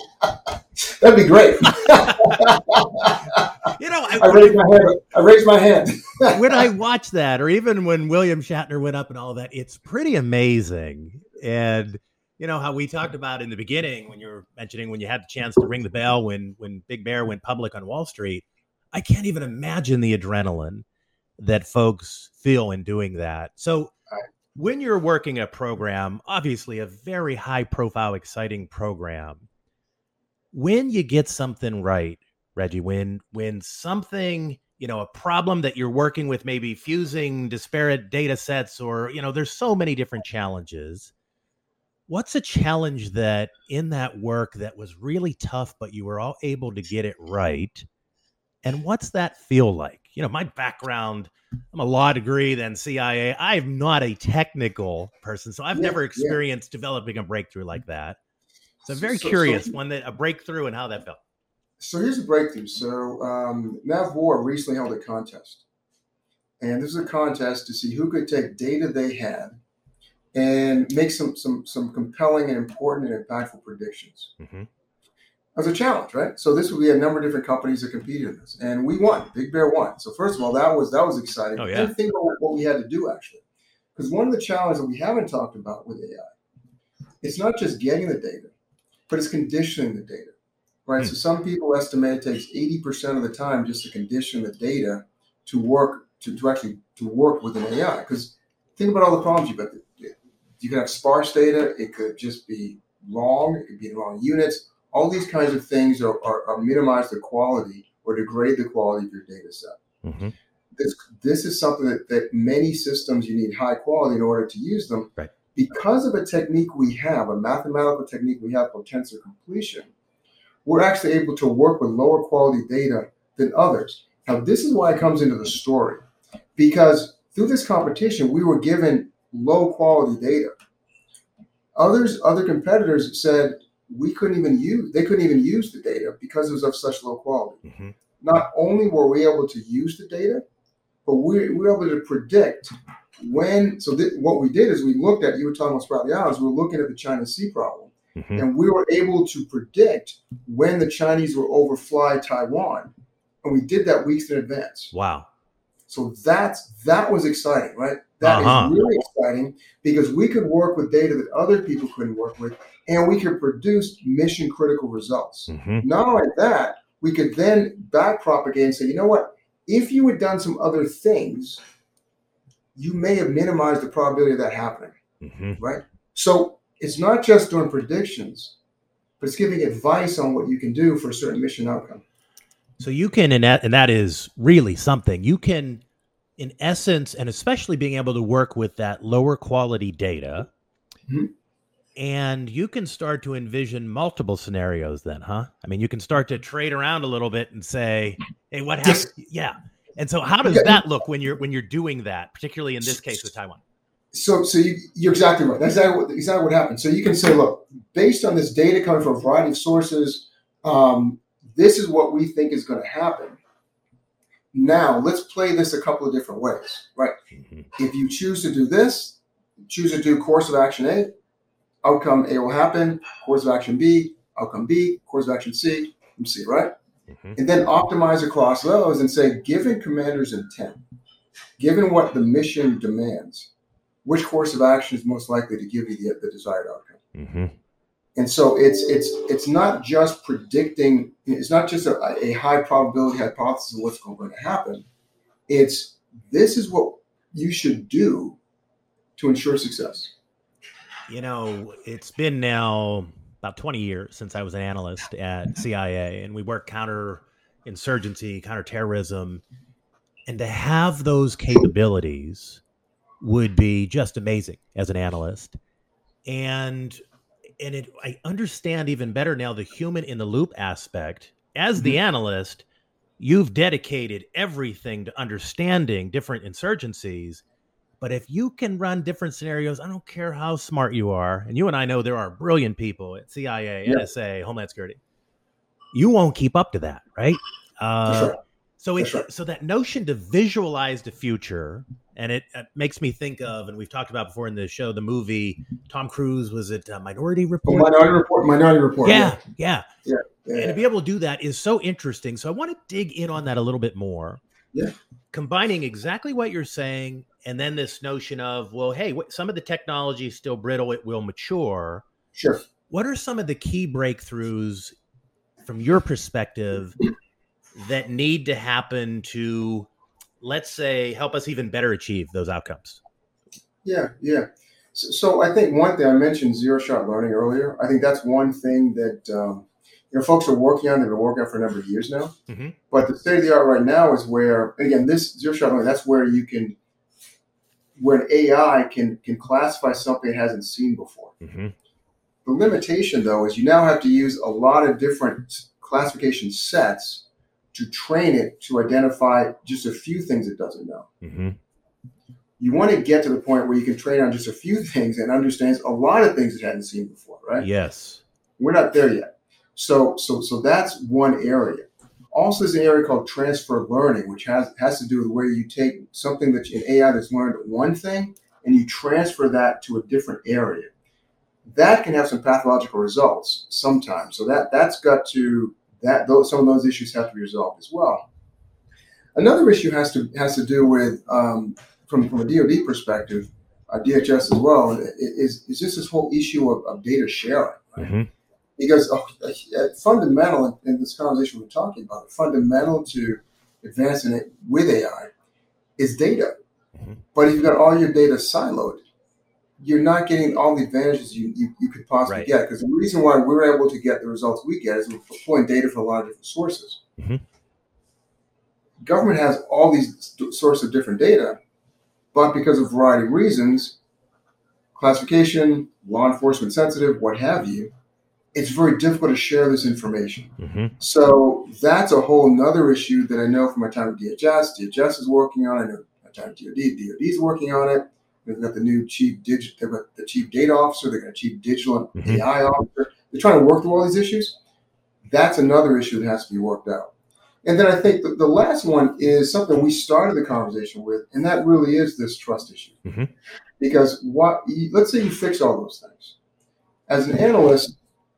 Speaker 2: That'd be great.
Speaker 1: You know, I,
Speaker 2: I raised my hand. I raised my hand.
Speaker 1: When I watch that, or even when William Shatner went up and all that, it's pretty amazing. And you know how we talked about in the beginning when you were mentioning when you had the chance to ring the bell when when Big Bear went public on Wall Street. I can't even imagine the adrenaline that folks feel in doing that. So when you're working a program, obviously a very high profile, exciting program, when you get something right, Reggie, when when something, you know, a problem that you're working with, maybe fusing disparate data sets, or, you know, there's so many different challenges. What's a challenge that in that work that was really tough, but you were all able to get it right? And what's that feel like? You know, my background, I'm a law degree, then C I A. I'm not a technical person, so I've yeah, never experienced yeah. developing a breakthrough like that. So I'm very so, curious, so, when that, a breakthrough and how that felt.
Speaker 2: So here's a breakthrough. So um, NavWar recently held a contest. And this is a contest to see who could take data they had and make some some some compelling and important and impactful predictions. Mm-hmm. As a challenge, right? So this would be a number of different companies that competed in this, and we won. Big Bear won. So first of all, that was that was exciting.
Speaker 1: Oh, yeah.
Speaker 2: And think about what we had to do actually, because one of the challenges that we haven't talked about with A I, it's not just getting the data, but it's conditioning the data, right? Hmm. So some people estimate it takes eighty percent of the time just to condition the data to work to, to actually to work with an A I. Because think about all the problems you've got. You could have sparse data. It could just be long. It could be in wrong units. All these kinds of things are, are, are minimize the quality or degrade the quality of your data set. Mm-hmm. this this is something that, that many systems you need high quality in order to use them.
Speaker 1: Right.
Speaker 2: Because of a technique we have, a mathematical technique we have called tensor completion, we're actually able to work with lower quality data than others. Now, this is why it comes into the story, because through this competition, we were given low quality data. Others, other competitors said we couldn't even use, they couldn't even use the data because it was of such low quality. Mm-hmm. Not only were we able to use the data, but we, we were able to predict when, so th- what we did is we looked at, you were talking about Spratly Islands, we were looking at the China Sea problem, mm-hmm. and we were able to predict when the Chinese will overfly Taiwan. And we did that weeks in advance.
Speaker 1: Wow.
Speaker 2: So that's, that was exciting, right? That uh-huh. is really exciting because we could work with data that other people couldn't work with, and we could produce mission critical results. Mm-hmm. Not only that, we could then back propagate and say, you know what? If you had done some other things, you may have minimized the probability of that happening, mm-hmm. right? So it's not just doing predictions, but it's giving advice on what you can do for a certain mission outcome.
Speaker 1: So you can, and that, and that is really something, you can, in essence, and especially being able to work with that lower quality data, mm-hmm. and you can start to envision multiple scenarios then, huh? I mean, you can start to trade around a little bit and say, hey, what happens? Yes. Yeah. And so how does that look when you're when you're doing that, particularly in this case with Taiwan?
Speaker 2: So so you, you're exactly right. That's exactly what, exactly what happened. So you can say, look, based on this data coming from a variety of sources, um, this is what we think is going to happen. Now, let's play this a couple of different ways, right? Mm-hmm. If you choose to do this, choose to do course of action A, outcome A will happen, course of action B, outcome B, course of action C, and C, right? Mm-hmm. And then optimize across those and say, given commander's intent, given what the mission demands, which course of action is most likely to give you the, the desired outcome? Mm-hmm. And so it's it's it's not just predicting, it's not just a, a high probability hypothesis of what's going to happen. It's this is what you should do to ensure success.
Speaker 1: You know, it's been now about twenty years since I was an analyst at C I A, and we work counterinsurgency, counterterrorism, and to have those capabilities would be just amazing as an analyst. And and it, I understand even better now the human in the loop aspect. As the mm-hmm. analyst, you've dedicated everything to understanding different insurgencies. But if you can run different scenarios, I don't care how smart you are, and you and I know there are brilliant people at C I A, yeah. N S A, Homeland Security, you won't keep up to that, right? Uh, That's right. So it, right. so that notion to visualize the future, and it, it makes me think of, and we've talked about before in the show, the movie Tom Cruise, was it uh, Minority Report?
Speaker 2: Oh, Minority Report, Minority Report.
Speaker 1: Yeah, yeah.
Speaker 2: yeah. yeah,
Speaker 1: And
Speaker 2: yeah.
Speaker 1: to be able to do that is so interesting. So I want to dig in on that a little bit more.
Speaker 2: Yeah.
Speaker 1: Combining exactly what you're saying, and then this notion of, well, hey, what, some of the technology is still brittle, it will mature.
Speaker 2: Sure.
Speaker 1: What are some of the key breakthroughs from your perspective that need to happen to, let's say, help us even better achieve those outcomes?
Speaker 2: Yeah, yeah. So, so I think one thing, I mentioned zero-shot learning earlier. I think that's one thing that um, you know folks are working on. They've been working on for a number of years now. Mm-hmm. But the state of the art right now is where, again, this zero-shot learning, that's where you can, where an A I can can classify something it hasn't seen before. Mm-hmm. The limitation, though, is you now have to use a lot of different classification sets to train it to identify just a few things it doesn't know. Mm-hmm. You want to get to the point where you can train on just a few things and understands a lot of things it hadn't seen before, right?
Speaker 1: Yes.
Speaker 2: We're not there yet. So so so that's one area. Also, there's an area called transfer learning, which has, has to do with where you take something that an A I that's learned one thing and you transfer that to a different area. That can have some pathological results sometimes. So that, that's got to, that those, some of those issues have to be resolved as well. Another issue has to has to do with, um, from, from a D O D perspective, uh, D H S as well, is, is just this whole issue of, of data sharing. Right? Mm-hmm. Because uh, fundamental in, in this conversation we're talking about, fundamental to advancing it with A I is data. Mm-hmm. But if you've got all your data siloed, you're not getting all the advantages you, you, you could possibly right. get. Because the reason why we're able to get the results we get is we're pulling data from a lot of different sources. Mm-hmm. government has all these sources of different data, but because of a variety of reasons, classification, law enforcement sensitive, what have you, it's very difficult to share this information.
Speaker 1: Mm-hmm.
Speaker 2: So that's a whole nother issue that I know from my time at D H S. D H S is working on it. I know my time at D O D. D O D is working on it. They've got the new chief digit, they've got the chief data officer. They've got a chief digital and
Speaker 1: Mm-hmm.
Speaker 2: A I officer. They're trying to work through all these issues. That's another issue that has to be worked out. And then I think the, the last one is something we started the conversation with, and that really is this trust issue.
Speaker 1: Mm-hmm.
Speaker 2: Because what, let's say you fix all those things. As an analyst,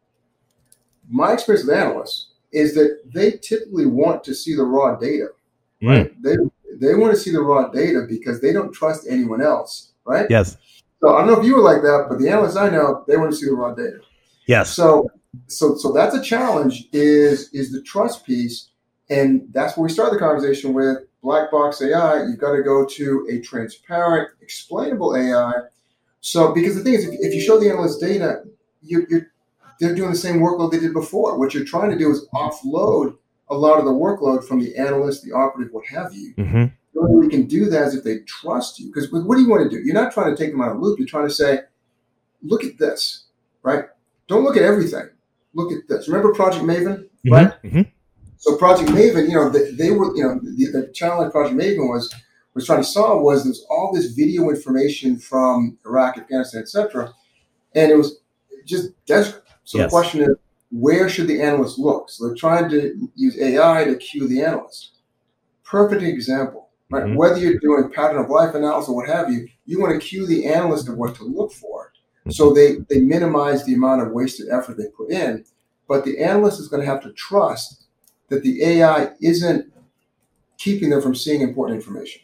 Speaker 2: my experience with analysts is that they typically want to see the raw data, right?
Speaker 1: Mm.
Speaker 2: They they want to see the raw data because they don't trust anyone else, right?
Speaker 1: Yes.
Speaker 2: So I don't know if you were like that, but the analysts I know, they want to see the raw data.
Speaker 1: Yes.
Speaker 2: So so so that's a challenge is is the trust piece, and that's where we start the conversation with black box A I. You've got to go to a transparent, explainable A I. So because the thing is, if, if you show the analyst data, you, you're they're doing the same workload they did before. What you're trying to do is offload a lot of the workload from the analyst, the operative, what have you.
Speaker 1: Mm-hmm.
Speaker 2: The only way we can do that is if they trust you. Because what do you want to do? You're not trying to take them out of the loop. You're trying to say, look at this, right? Don't look at everything. Look at this. Remember Project Maven,
Speaker 1: Mm-hmm.
Speaker 2: right?
Speaker 1: Mm-hmm.
Speaker 2: So Project Maven, you know, they, they were, you know, the, the challenge Project Maven was was trying to solve was there's all this video information from Iraq, Afghanistan, et cetera, and it was just desperate. So
Speaker 1: Yes.
Speaker 2: the question is, where should the analyst look? So they're trying to use A I to cue the analyst. Perfect example, right?
Speaker 1: Mm-hmm.
Speaker 2: Whether you're doing pattern of life analysis or what have you, you want to cue the analyst of what to look for. So they, they minimize the amount of wasted effort they put in, but the analyst is going to have to trust that the A I isn't keeping them from seeing important information.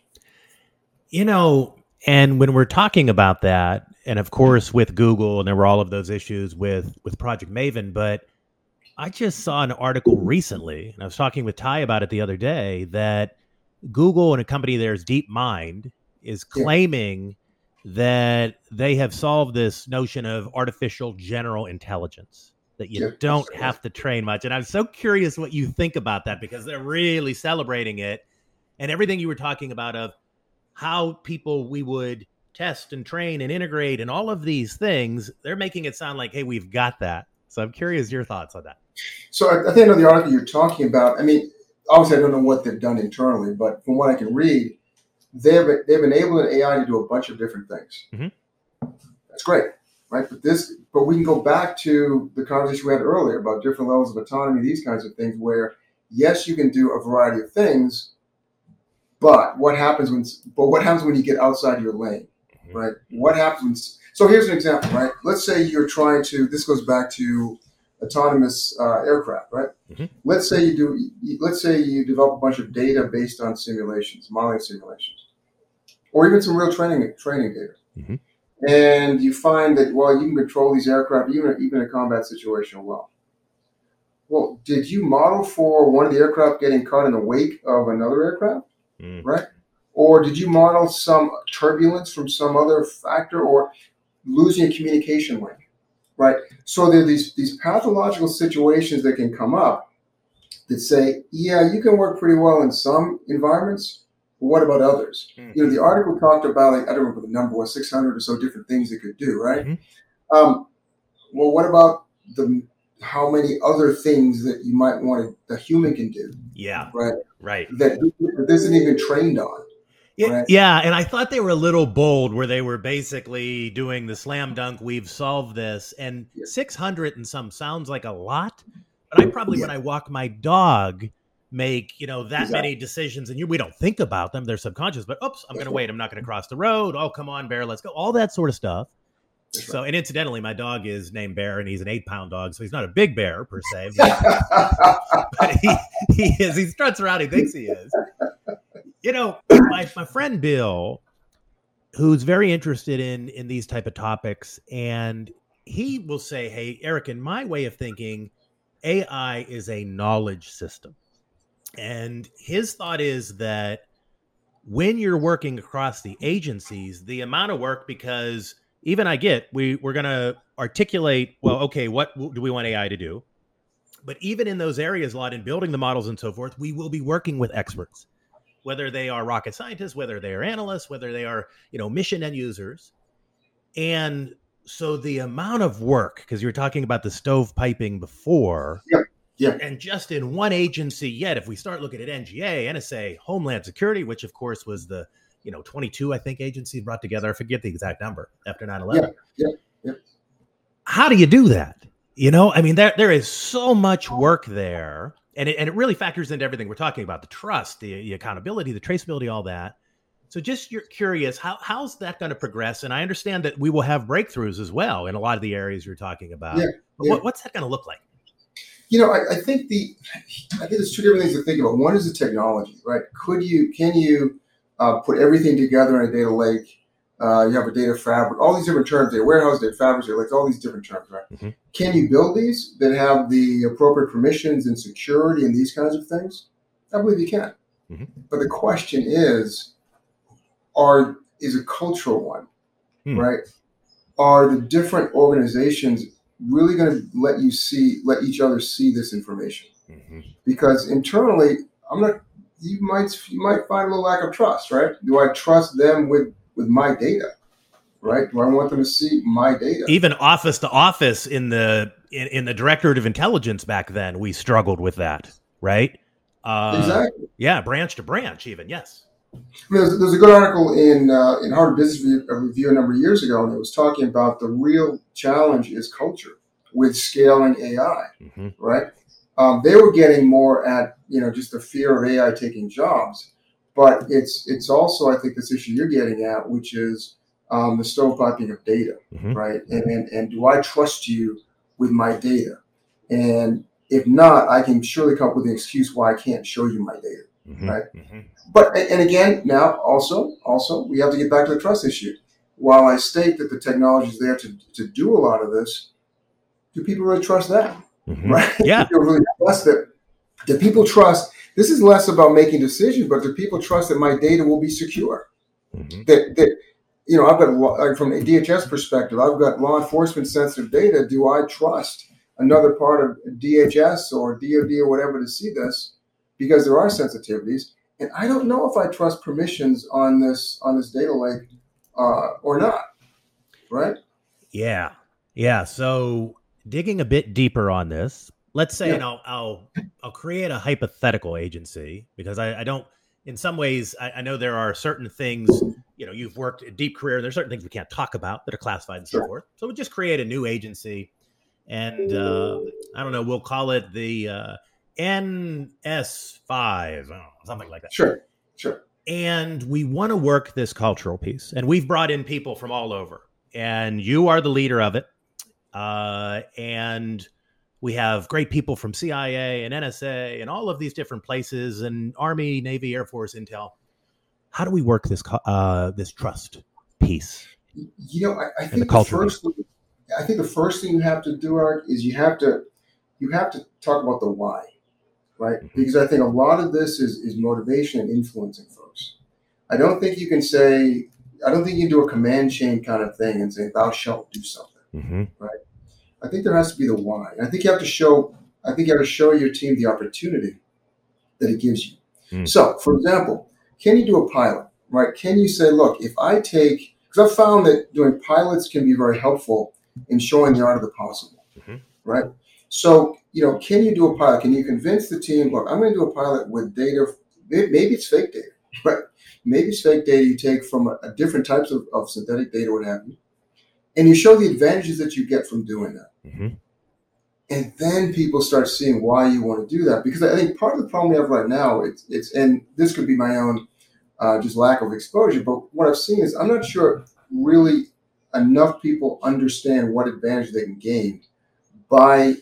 Speaker 1: You know, and when we're talking about that, and of course with Google, and there were all of those issues with, with Project Maven, but I just saw an article recently, and I was talking with Ty about it the other day, that Google and a company there's DeepMind is claiming yeah. that they have solved this notion of artificial general intelligence, that you yeah, don't right. have to train much. And I'm so curious what you think about that, because they're really celebrating it. And everything you were talking about of how people we would test and train and integrate and all of these things, they're making it sound like, hey, we've got that. So I'm curious your thoughts on that.
Speaker 2: So I, I think I know the article you're talking about. I mean, obviously I don't know what they've done internally, but from what I can read, they've they've enabled an A I to do a bunch of different things. Mm-hmm. That's great, right? But this, but we can go back to the conversation we had earlier about different levels of autonomy, these kinds of things, where yes, you can do a variety of things, but what happens when? But what happens when you get outside your lane, mm-hmm. right? What happens? So here's an example, right? Let's say you're trying to. This goes back to autonomous uh, aircraft, right? Mm-hmm. Let's say you do. Let's say you develop a bunch of data based on simulations, modeling simulations, or even some real training training data, mm-hmm. and you find that well, you can control these aircraft even even in a combat situation well. Well, did you model for one of the aircraft getting caught in the wake of another aircraft, mm. right? Or did you model some turbulence from some other factor, or losing a communication link? Right. So there are these, these pathological situations that can come up that say, yeah, you can work pretty well in some environments, but what about others? Mm-hmm. You know, the article talked about, like, I don't remember the number was six hundred or so different things it could do, right? Mm-hmm. Um, well, what about the how many other things that you might want to, the human can do?
Speaker 1: Yeah.
Speaker 2: Right.
Speaker 1: Right.
Speaker 2: That, that this isn't even trained on.
Speaker 1: Yeah,
Speaker 2: right?
Speaker 1: yeah, and I thought they were a little bold where they were basically doing the slam dunk, we've solved this, and yeah. six hundred and some sounds like a lot, but I probably, yeah. when I walk my dog, make, you know, that exactly. many decisions, and you, we don't think about them, they're subconscious, but oops, I'm going to wait, I'm not going to cross the road, oh, come on, Bear, let's go, all that sort of stuff. That's so, right. And incidentally, my dog is named Bear, and he's an eight-pound dog, so he's not a big bear, per se, but, but he, he is, he struts around, he thinks he is. You know, my, my friend Bill, who's very interested in, in these type of topics, and he will say, hey, Eric, in my way of thinking, A I is a knowledge system. And his thought is that when you're working across the agencies, the amount of work, because even I get, we, we're going to articulate, well, okay, what do we want A I to do? But even in those areas, a lot in building the models and so forth, we will be working with experts. whether they are rocket scientists, whether they are analysts, whether they are, you know, mission end users. And so the amount of work, because you were talking about the stovepiping before,
Speaker 2: yeah, yeah,
Speaker 1: and just in one agency yet, if we start looking at N G A, N S A, Homeland Security, which of course was the, you know, twenty-two, I think, agencies brought together. I forget the exact number after nine eleven.
Speaker 2: Yeah, yeah, yeah.
Speaker 1: How do you do that? You know, I mean, there there is so much work there, and it, and it really factors into everything we're talking about: the trust, the, the accountability, the traceability, all that. So just you're curious, how how's that going to progress? And I understand that we will have breakthroughs as well in a lot of the areas you're talking about.
Speaker 2: Yeah,
Speaker 1: but
Speaker 2: yeah.
Speaker 1: What, what's that going to look like?
Speaker 2: You know, I, I think the I think there's two different things to think about. One is the technology, right? Could you can you uh, put everything together in a data lake? Uh, you have a data fabric, all these different terms, data warehouse, data fabric, data lakes, all these different terms, right? Mm-hmm. Can you build these that have the appropriate permissions and security and these kinds of things? I believe you can. Mm-hmm. But the question is, are is a cultural one, hmm. right? Are the different organizations really going to let you see, let each other see this information? Mm-hmm. Because internally, I'm not. You might you might find a little lack of trust, right? Do I trust them with with my data, right? Do I want them to see my data?
Speaker 1: Even office to office in the in, in the Directorate of Intelligence back then, we struggled with that, right? Uh,
Speaker 2: exactly.
Speaker 1: Yeah, branch to branch, even yes.
Speaker 2: I mean, there's, there's a good article in uh, in Harvard Business Review, a review a number of years ago, and it was talking about the real challenge is culture with scaling A I, mm-hmm. right? Um, they were getting more at, you know, just the fear of A I taking jobs, but it's it's also, I think, this issue you're getting at, which is um, the stovepiping of data, mm-hmm. right? And, and and do I trust you with my data? And if not, I can surely come up with an excuse why I can't show you my data, mm-hmm. right? Mm-hmm. But and again, now also also we have to get back to the trust issue. While I state that the technology is there to to do a lot of this, do people really trust that? Mm-hmm. Right?
Speaker 1: Yeah.
Speaker 2: Do people really trust that? Do people trust? This is less about making decisions, but do people trust that my data will be secure? Mm-hmm. That that you know, I've got like from a D H S perspective, I've got law enforcement sensitive data. Do I trust another part of D H S or D O D or whatever to see this? Because there are sensitivities, and I don't know if I trust permissions on this on this data lake uh, or not. Right?
Speaker 1: Yeah, yeah. So digging a bit deeper on this, let's say, yeah. and I'll, I'll I'll create a hypothetical agency because I, I don't. In some ways, I, I know there are certain things. You know, you've worked a deep career. There's certain things we can't talk about that are classified and
Speaker 2: sure.
Speaker 1: so forth. So we'll just create a new agency, and uh, I don't know. We'll call it the uh, N S five, I don't know, something like that.
Speaker 2: Sure, sure.
Speaker 1: And we want to work this cultural piece, and we've brought in people from all over, and you are the leader of it, uh, and we have great people from C I A and N S A and all of these different places, and Army, Navy, Air Force, Intel. How do we work this uh, this trust piece?
Speaker 2: You know, I, I think
Speaker 1: the,
Speaker 2: the first. Thing, I think the first thing you have to do, Art, is you have to you have to talk about the why, right? Mm-hmm. Because I think a lot of this is is motivation and influencing folks. I don't think you can say. I don't think you can do a command chain kind of thing and say thou shalt do something, mm-hmm. right? I think there has to be the why. And I think you have to show. I think you have to show your team the opportunity that it gives you. Mm. So, for example, can you do a pilot? Right? Can you say, look, if I take, because I've found that doing pilots can be very helpful in showing the art of the possible. Mm-hmm. Right? So, you know, can you do a pilot? Can you convince the team? Look, I'm going to do a pilot with data. Maybe it's fake data, right? Maybe it's fake data you take from a, a different types of, of synthetic data, what have you. And you show the advantages that you get from doing that. Mm-hmm. And then people start seeing why you want to do that. Because I think part of the problem we have right now, it's, it's and this could be my own uh, just lack of exposure, but what I've seen is I'm not sure really enough people understand what advantage they can gain by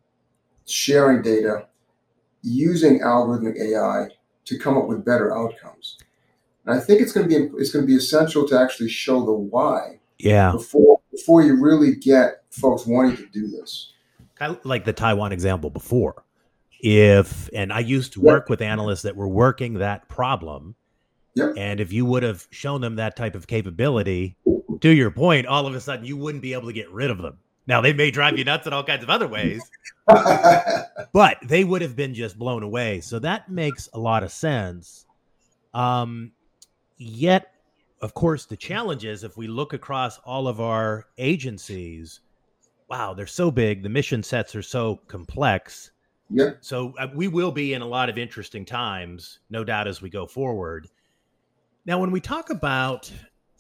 Speaker 2: sharing data, using algorithmic A I to come up with better outcomes. And I think it's going to be it's going to be essential to actually show the why.
Speaker 1: Yeah.
Speaker 2: Before before you really get folks wanting to do this.
Speaker 1: Kind of like the Taiwan example before. If and I used to work yep. with analysts that were working that problem.
Speaker 2: Yep.
Speaker 1: And if you would have shown them that type of capability, to your point, all of a sudden you wouldn't be able to get rid of them. Now they may drive you nuts in all kinds of other ways, but they would have been just blown away. So that makes a lot of sense. Um, yet, of course, the challenge is if we look across all of our agencies, wow, they're so big. The mission sets are so complex.
Speaker 2: Yeah.
Speaker 1: So uh, we will be in a lot of interesting times, no doubt, as we go forward. Now, when we talk about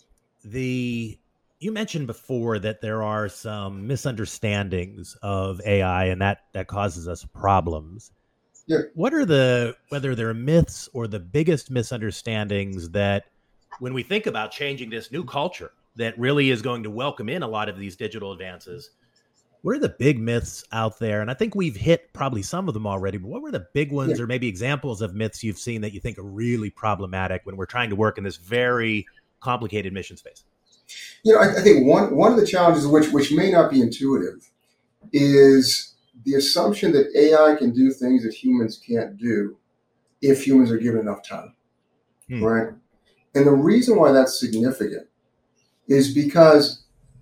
Speaker 1: the, you mentioned before that there are some misunderstandings of A I and that, that causes us problems.
Speaker 2: Yeah.
Speaker 1: What are the, whether they're myths or the biggest misunderstandings that when we think about changing this new culture that really is going to welcome in a lot of these digital advances, what are the big myths out there? And I think we've hit probably some of them already, but what were the big ones, yeah, or maybe examples of myths you've seen that you think are really problematic when we're trying to work in this very complicated mission space?
Speaker 2: You know, I, I think one, one of the challenges, which, which may not be intuitive, is the assumption that A I can do things that humans can't do if humans are given enough time, hmm. right? And the reason why that's significant is because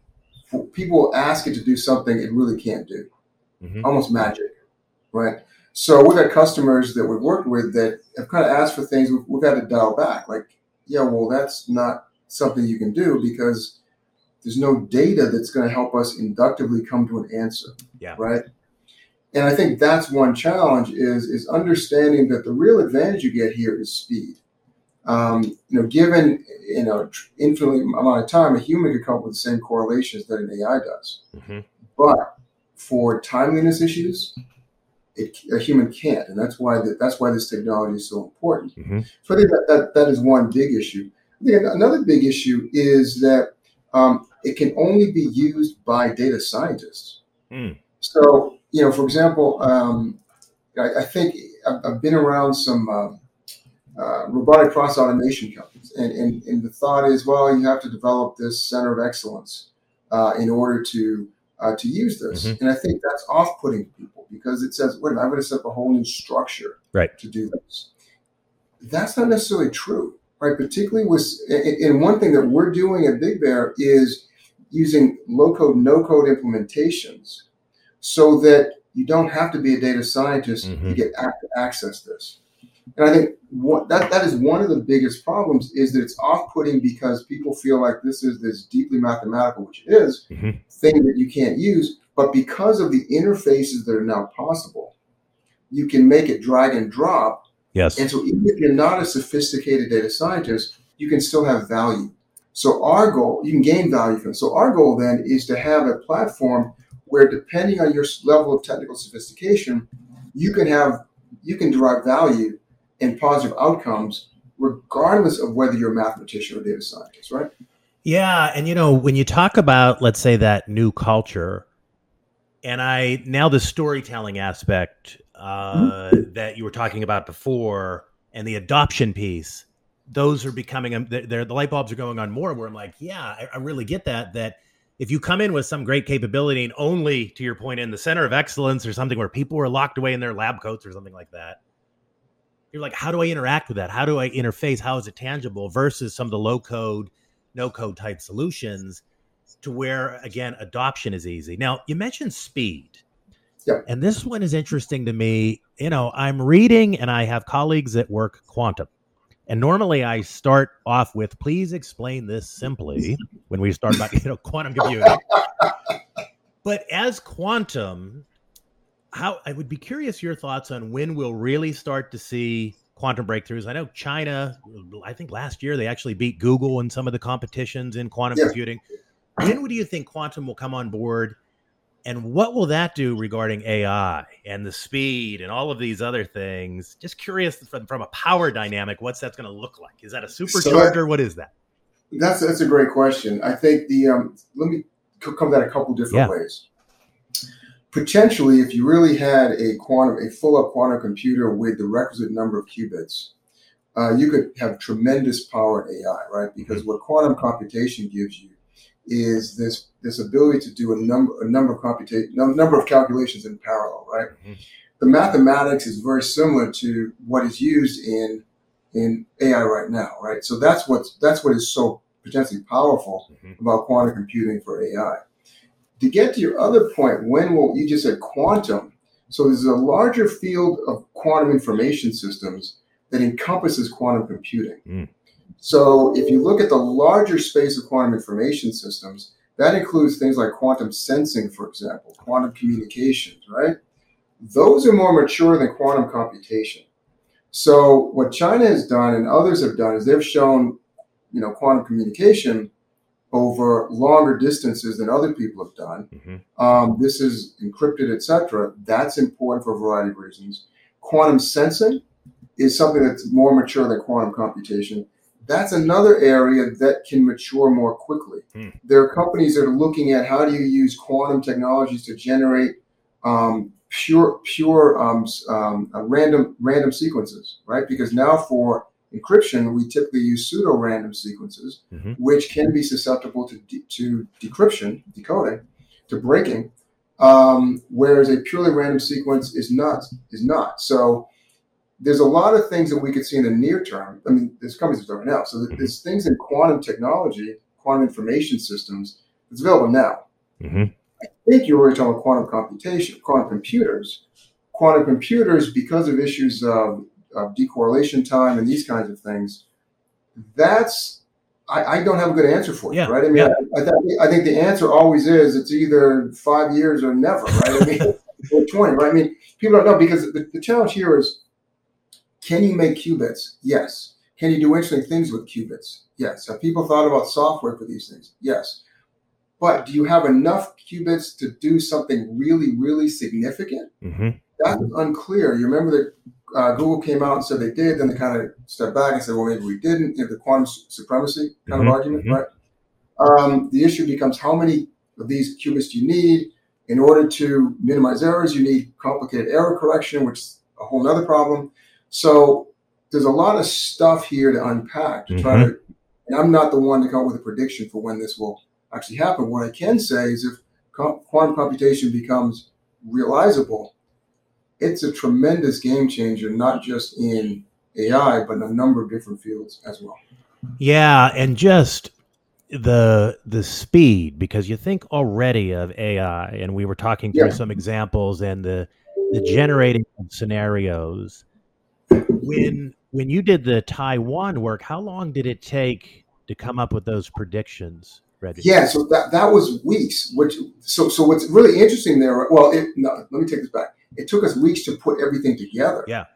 Speaker 2: people ask it to do something it really can't do, mm-hmm. almost magic, right? So we've had customers that we've worked with that have kind of asked for things we've, we've had to dial back. Like, yeah, well, that's not something you can do because there's no data that's going to help us inductively come to an answer,
Speaker 1: yeah.
Speaker 2: right? And I think that's one challenge is, is understanding that the real advantage you get here is speed. Um, you know, given, you know, infinite amount of time, a human could come up with the same correlations that an A I does. Mm-hmm. But for timeliness issues, it, a human can't. And that's why the, that's why this technology is so important. Mm-hmm. So I think that, that, that is one big issue. I think another big issue is that um, it can only be used by data scientists. Mm. So, you know, for example, um, I, I think I've, I've been around some um, Uh, robotic process automation companies. And, and, and the thought is, well, you have to develop this center of excellence uh, in order to uh, to use this. Mm-hmm. And I think that's off-putting to people because it says, wait a minute, I'm going to set up a whole new structure
Speaker 1: right.
Speaker 2: to do this. That's not necessarily true, right? Particularly with, and one thing that we're doing at Big Bear is using low-code, no-code implementations so that you don't have to be a data scientist mm-hmm. to get ac- access to this. And I think what, that that is one of the biggest problems is that it's off-putting because people feel like this is this deeply mathematical, which it is, mm-hmm. thing that you can't use. But because of the interfaces that are now possible, you can make it drag and drop.
Speaker 1: Yes.
Speaker 2: And so even if you're not a sophisticated data scientist, you can still have value. So our goal, you can gain value from it. So our goal then is to have a platform where depending on your level of technical sophistication, you can have you can derive value and positive outcomes, regardless of whether you're a mathematician or data scientist, right?
Speaker 1: Yeah. And, you know, when you talk about, let's say, that new culture, and I now the storytelling aspect uh, mm-hmm. that you were talking about before and the adoption piece, those are becoming, they're, the light bulbs are going on more where I'm like, yeah, I, I really get that, that if you come in with some great capability and only, to your point, in the center of excellence or something where people are locked away in their lab coats or something like that, you're like, how do I interact with that? How do I interface? How is it tangible versus some of the low code, no code type solutions to where, again, adoption is easy. Now, you mentioned speed.
Speaker 2: Yeah.
Speaker 1: And this one is interesting to me. You know, I'm reading and I have colleagues that work quantum. And normally I start off with, please explain this simply when we start about, you know, quantum computing. But as quantum, How I would be curious your thoughts on when we'll really start to see quantum breakthroughs. I know China, I think last year they actually beat Google in some of the competitions in quantum yeah. computing. When do you think quantum will come on board? And what will that do regarding A I and the speed and all of these other things? Just curious from, from a power dynamic, what's that's going to look like? Is that a supercharger? So that, what is that?
Speaker 2: That's that's a great question. I think the um, let me come at that a couple different yeah. ways. Potentially, if you really had a quantum, a full-up quantum computer with the requisite number of qubits, uh, you could have tremendous power in A I, right? Because what quantum computation gives you is this this ability to do a number a number of computation number of calculations in parallel, right? Mm-hmm. The mathematics is very similar to what is used in in A I right now, right? So that's what that's what is so potentially powerful mm-hmm. about quantum computing for A I. To get to your other point, when will you just said quantum? So there's a larger field of quantum information systems that encompasses quantum computing.
Speaker 1: Mm.
Speaker 2: So if you look at the larger space of quantum information systems, that includes things like quantum sensing, for example, quantum communications, right? Those are more mature than quantum computation. So what China has done and others have done is they've shown, you know, quantum communication over longer distances than other people have done.
Speaker 1: Mm-hmm.
Speaker 2: Um, this is encrypted, et cetera. That's important for a variety of reasons. Quantum sensing is something that's more mature than quantum computation. That's another area that can mature more quickly.
Speaker 1: Mm.
Speaker 2: There are companies that are looking at how do you use quantum technologies to generate um, pure, pure um, um, uh, random, random sequences, right? Because now for encryption, we typically use pseudo-random sequences,
Speaker 1: mm-hmm.
Speaker 2: which can be susceptible to de- to decryption, decoding, to breaking, um, whereas a purely random sequence is not. Is not. So there's a lot of things that we could see in the near term. I mean, there's companies that are now. So there's things in quantum technology, quantum information systems that's available now.
Speaker 1: Mm-hmm.
Speaker 2: I think you were talking about quantum computation, quantum computers. Quantum computers, because of issues of, of decorrelation time and these kinds of things, that's, I, I don't have a good answer for you,
Speaker 1: Yeah.
Speaker 2: right? I mean,
Speaker 1: Yeah.
Speaker 2: I, I, th- I think the answer always is it's either five years or never, right? I mean, or twenty, right? I mean, people don't know because the, the challenge here is, can you make qubits? Yes. Can you do interesting things with qubits? Yes. Have people thought about software for these things? Yes. But do you have enough qubits to do something really, really significant?
Speaker 1: Mm-hmm.
Speaker 2: That's unclear. You remember that uh, Google came out and said they did, then they kind of stepped back and said, well, maybe we didn't. You know, the quantum supremacy kind
Speaker 1: Mm-hmm.
Speaker 2: of argument,
Speaker 1: Mm-hmm.
Speaker 2: right? Um, the issue becomes how many of these qubits do you need? In order to minimize errors, you need complicated error correction, which is a whole other problem. So there's a lot of stuff here to unpack to
Speaker 1: Mm-hmm.
Speaker 2: try to, and I'm not the one to come up with a prediction for when this will actually happen. What I can say is if com- quantum computation becomes realizable, it's a tremendous game changer, not just in A I, but in a number of different fields as well.
Speaker 1: Yeah, and just the the speed, because you think already of A I, and we were talking through
Speaker 2: Yeah.
Speaker 1: some examples and the the generating of scenarios. When when you did the Taiwan work, how long did it take to come up with those predictions, Reggie?
Speaker 2: Yeah, so that, that was weeks. Which so so what's really interesting there? Well, it, no, let me take this back. It took us weeks to put everything together.
Speaker 1: Yeah.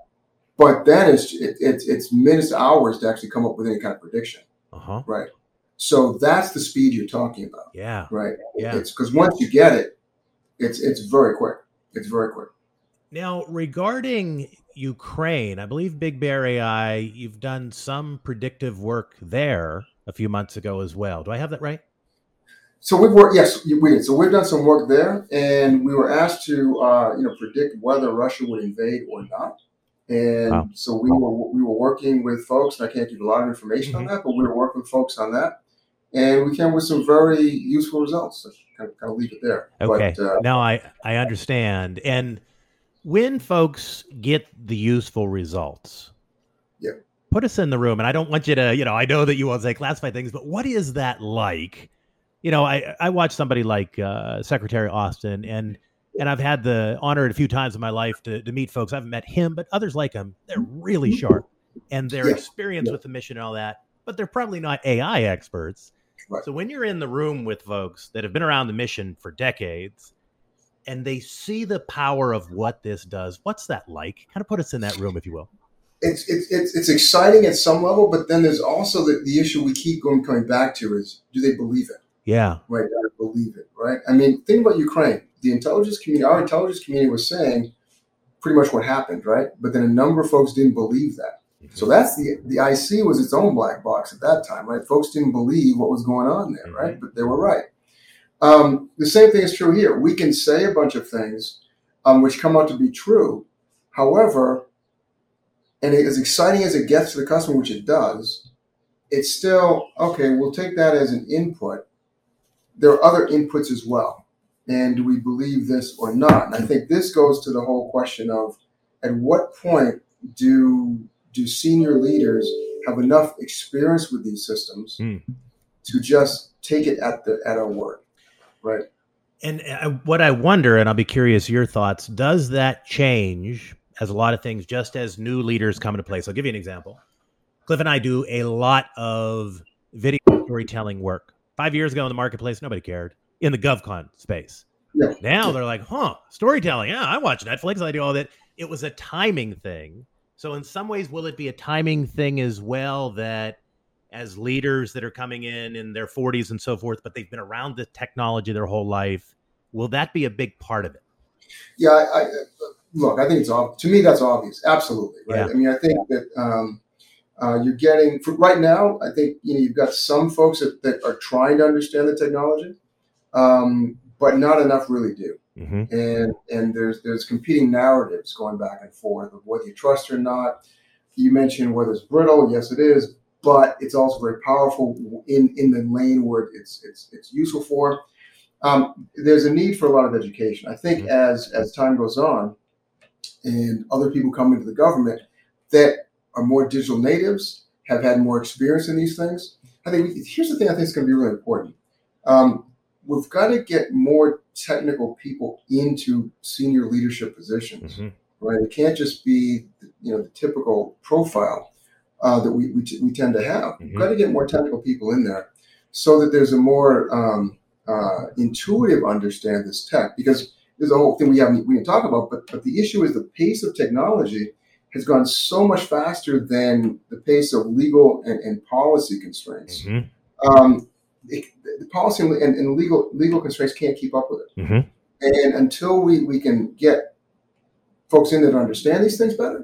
Speaker 2: But then it's it, it's it's minutes, hours to actually come up with any kind of prediction,
Speaker 1: Uh-huh.
Speaker 2: right? So that's the speed you're talking about,
Speaker 1: Yeah.
Speaker 2: right?
Speaker 1: Yeah.
Speaker 2: It's because once you get it, it's it's very quick. It's very quick.
Speaker 1: Now, regarding Ukraine, I believe Big Bear A I, you've done some predictive work there a few months ago as well. Do I have that right?
Speaker 2: So we've worked, yes, we did. So we've done some work there, and we were asked to, uh, you know, predict whether Russia would invade or not. And
Speaker 1: Wow.
Speaker 2: so we were we were working with folks, and I can't give you a lot of information
Speaker 1: Mhm.
Speaker 2: on that, but we were working with folks on that, and we came with some very useful results. So kind of, kind of leave it there.
Speaker 1: Okay.
Speaker 2: But, uh,
Speaker 1: Now I, I understand. And when folks get the useful results,
Speaker 2: Yeah.
Speaker 1: put us in the room. And I don't want you to, you know, I know that you won't say classify things, but what is that like? You know, I, I watch somebody like uh, Secretary Austin, and and I've had the honor a few times in my life to, to meet folks. I haven't met him, but others like him. They're really sharp, and their
Speaker 2: Yeah.
Speaker 1: experience
Speaker 2: Yeah.
Speaker 1: with the mission and all that, but they're probably not A I experts.
Speaker 2: Right.
Speaker 1: So when you're in the room with folks that have been around the mission for decades, and they see the power of what this does, what's that like? Kind of put us in that room, if you will.
Speaker 2: it's it's it's it's exciting at some level, but then there's also the, the issue we keep going coming back to is, do they believe it?
Speaker 1: Yeah.
Speaker 2: Right, gotta believe it, right? I mean, think about Ukraine. The intelligence community, our intelligence community was saying pretty much what happened, right? But then a number of folks didn't believe that. So that's the the I C was its own black box at that time, right? Folks didn't believe what was going on there, right?
Speaker 1: Mhm.
Speaker 2: But they were right. Um, the same thing is true here. We can say a bunch of things um, which come out to be true. However, and it, as exciting as it gets to the customer, which it does, it's still, okay, we'll take that as an input. There are other inputs as well. And do we believe this or not? And I think this goes to the whole question of, at what point do do senior leaders have enough experience with these systems
Speaker 1: Mm.
Speaker 2: to just take it at the at our word, right?
Speaker 1: And uh, what I wonder, and I'll be curious your thoughts, does that change as a lot of things, just as new leaders come into place. I'll give you an example. Cliff and I do a lot of video storytelling work. Five years ago in the marketplace, nobody cared in the GovCon space.
Speaker 2: Yeah.
Speaker 1: Now they're like, huh, storytelling. Yeah, I watch Netflix. I do all that. It was a timing thing. So in some ways, will it be a timing thing as well, that as leaders that are coming in in their forties and so forth, but they've been around the technology their whole life, will that be a big part of it?
Speaker 2: Yeah, I, I, look, I think it's ob- to me that's obvious. Absolutely, right?
Speaker 1: Yeah.
Speaker 2: I mean, I think that um, uh, you're getting for, right now. I think you know you've got some folks that, that are trying to understand the technology, um, but not enough really do.
Speaker 1: Mm-hmm.
Speaker 2: And and there's there's competing narratives going back and forth of whether you trust or not. You mentioned whether it's brittle. Yes, it is, but it's also very powerful in, in the lane where it's it's it's useful for. Um, there's a need for a lot of education. I think mm-hmm. as as time goes on, and other people come into the government that are more digital natives, have had more experience in these things. I think we, here's the thing I think is going to be really important. Um, we've got to get more technical people into senior leadership positions, mm-hmm. right? It can't just be, you know, the typical profile uh, that we we, t- we tend to have. Mm-hmm. We've got to get more technical people in there so that there's a more um, uh, intuitive understand this tech, because there's a whole thing we haven't we didn't talk about, but but the issue is the pace of technology has gone so much faster than the pace of legal and, and policy constraints. Mm-hmm. Um, it, the policy and, and legal legal constraints can't keep up with it. Mm-hmm. And until we, we can get folks in that understand these things better,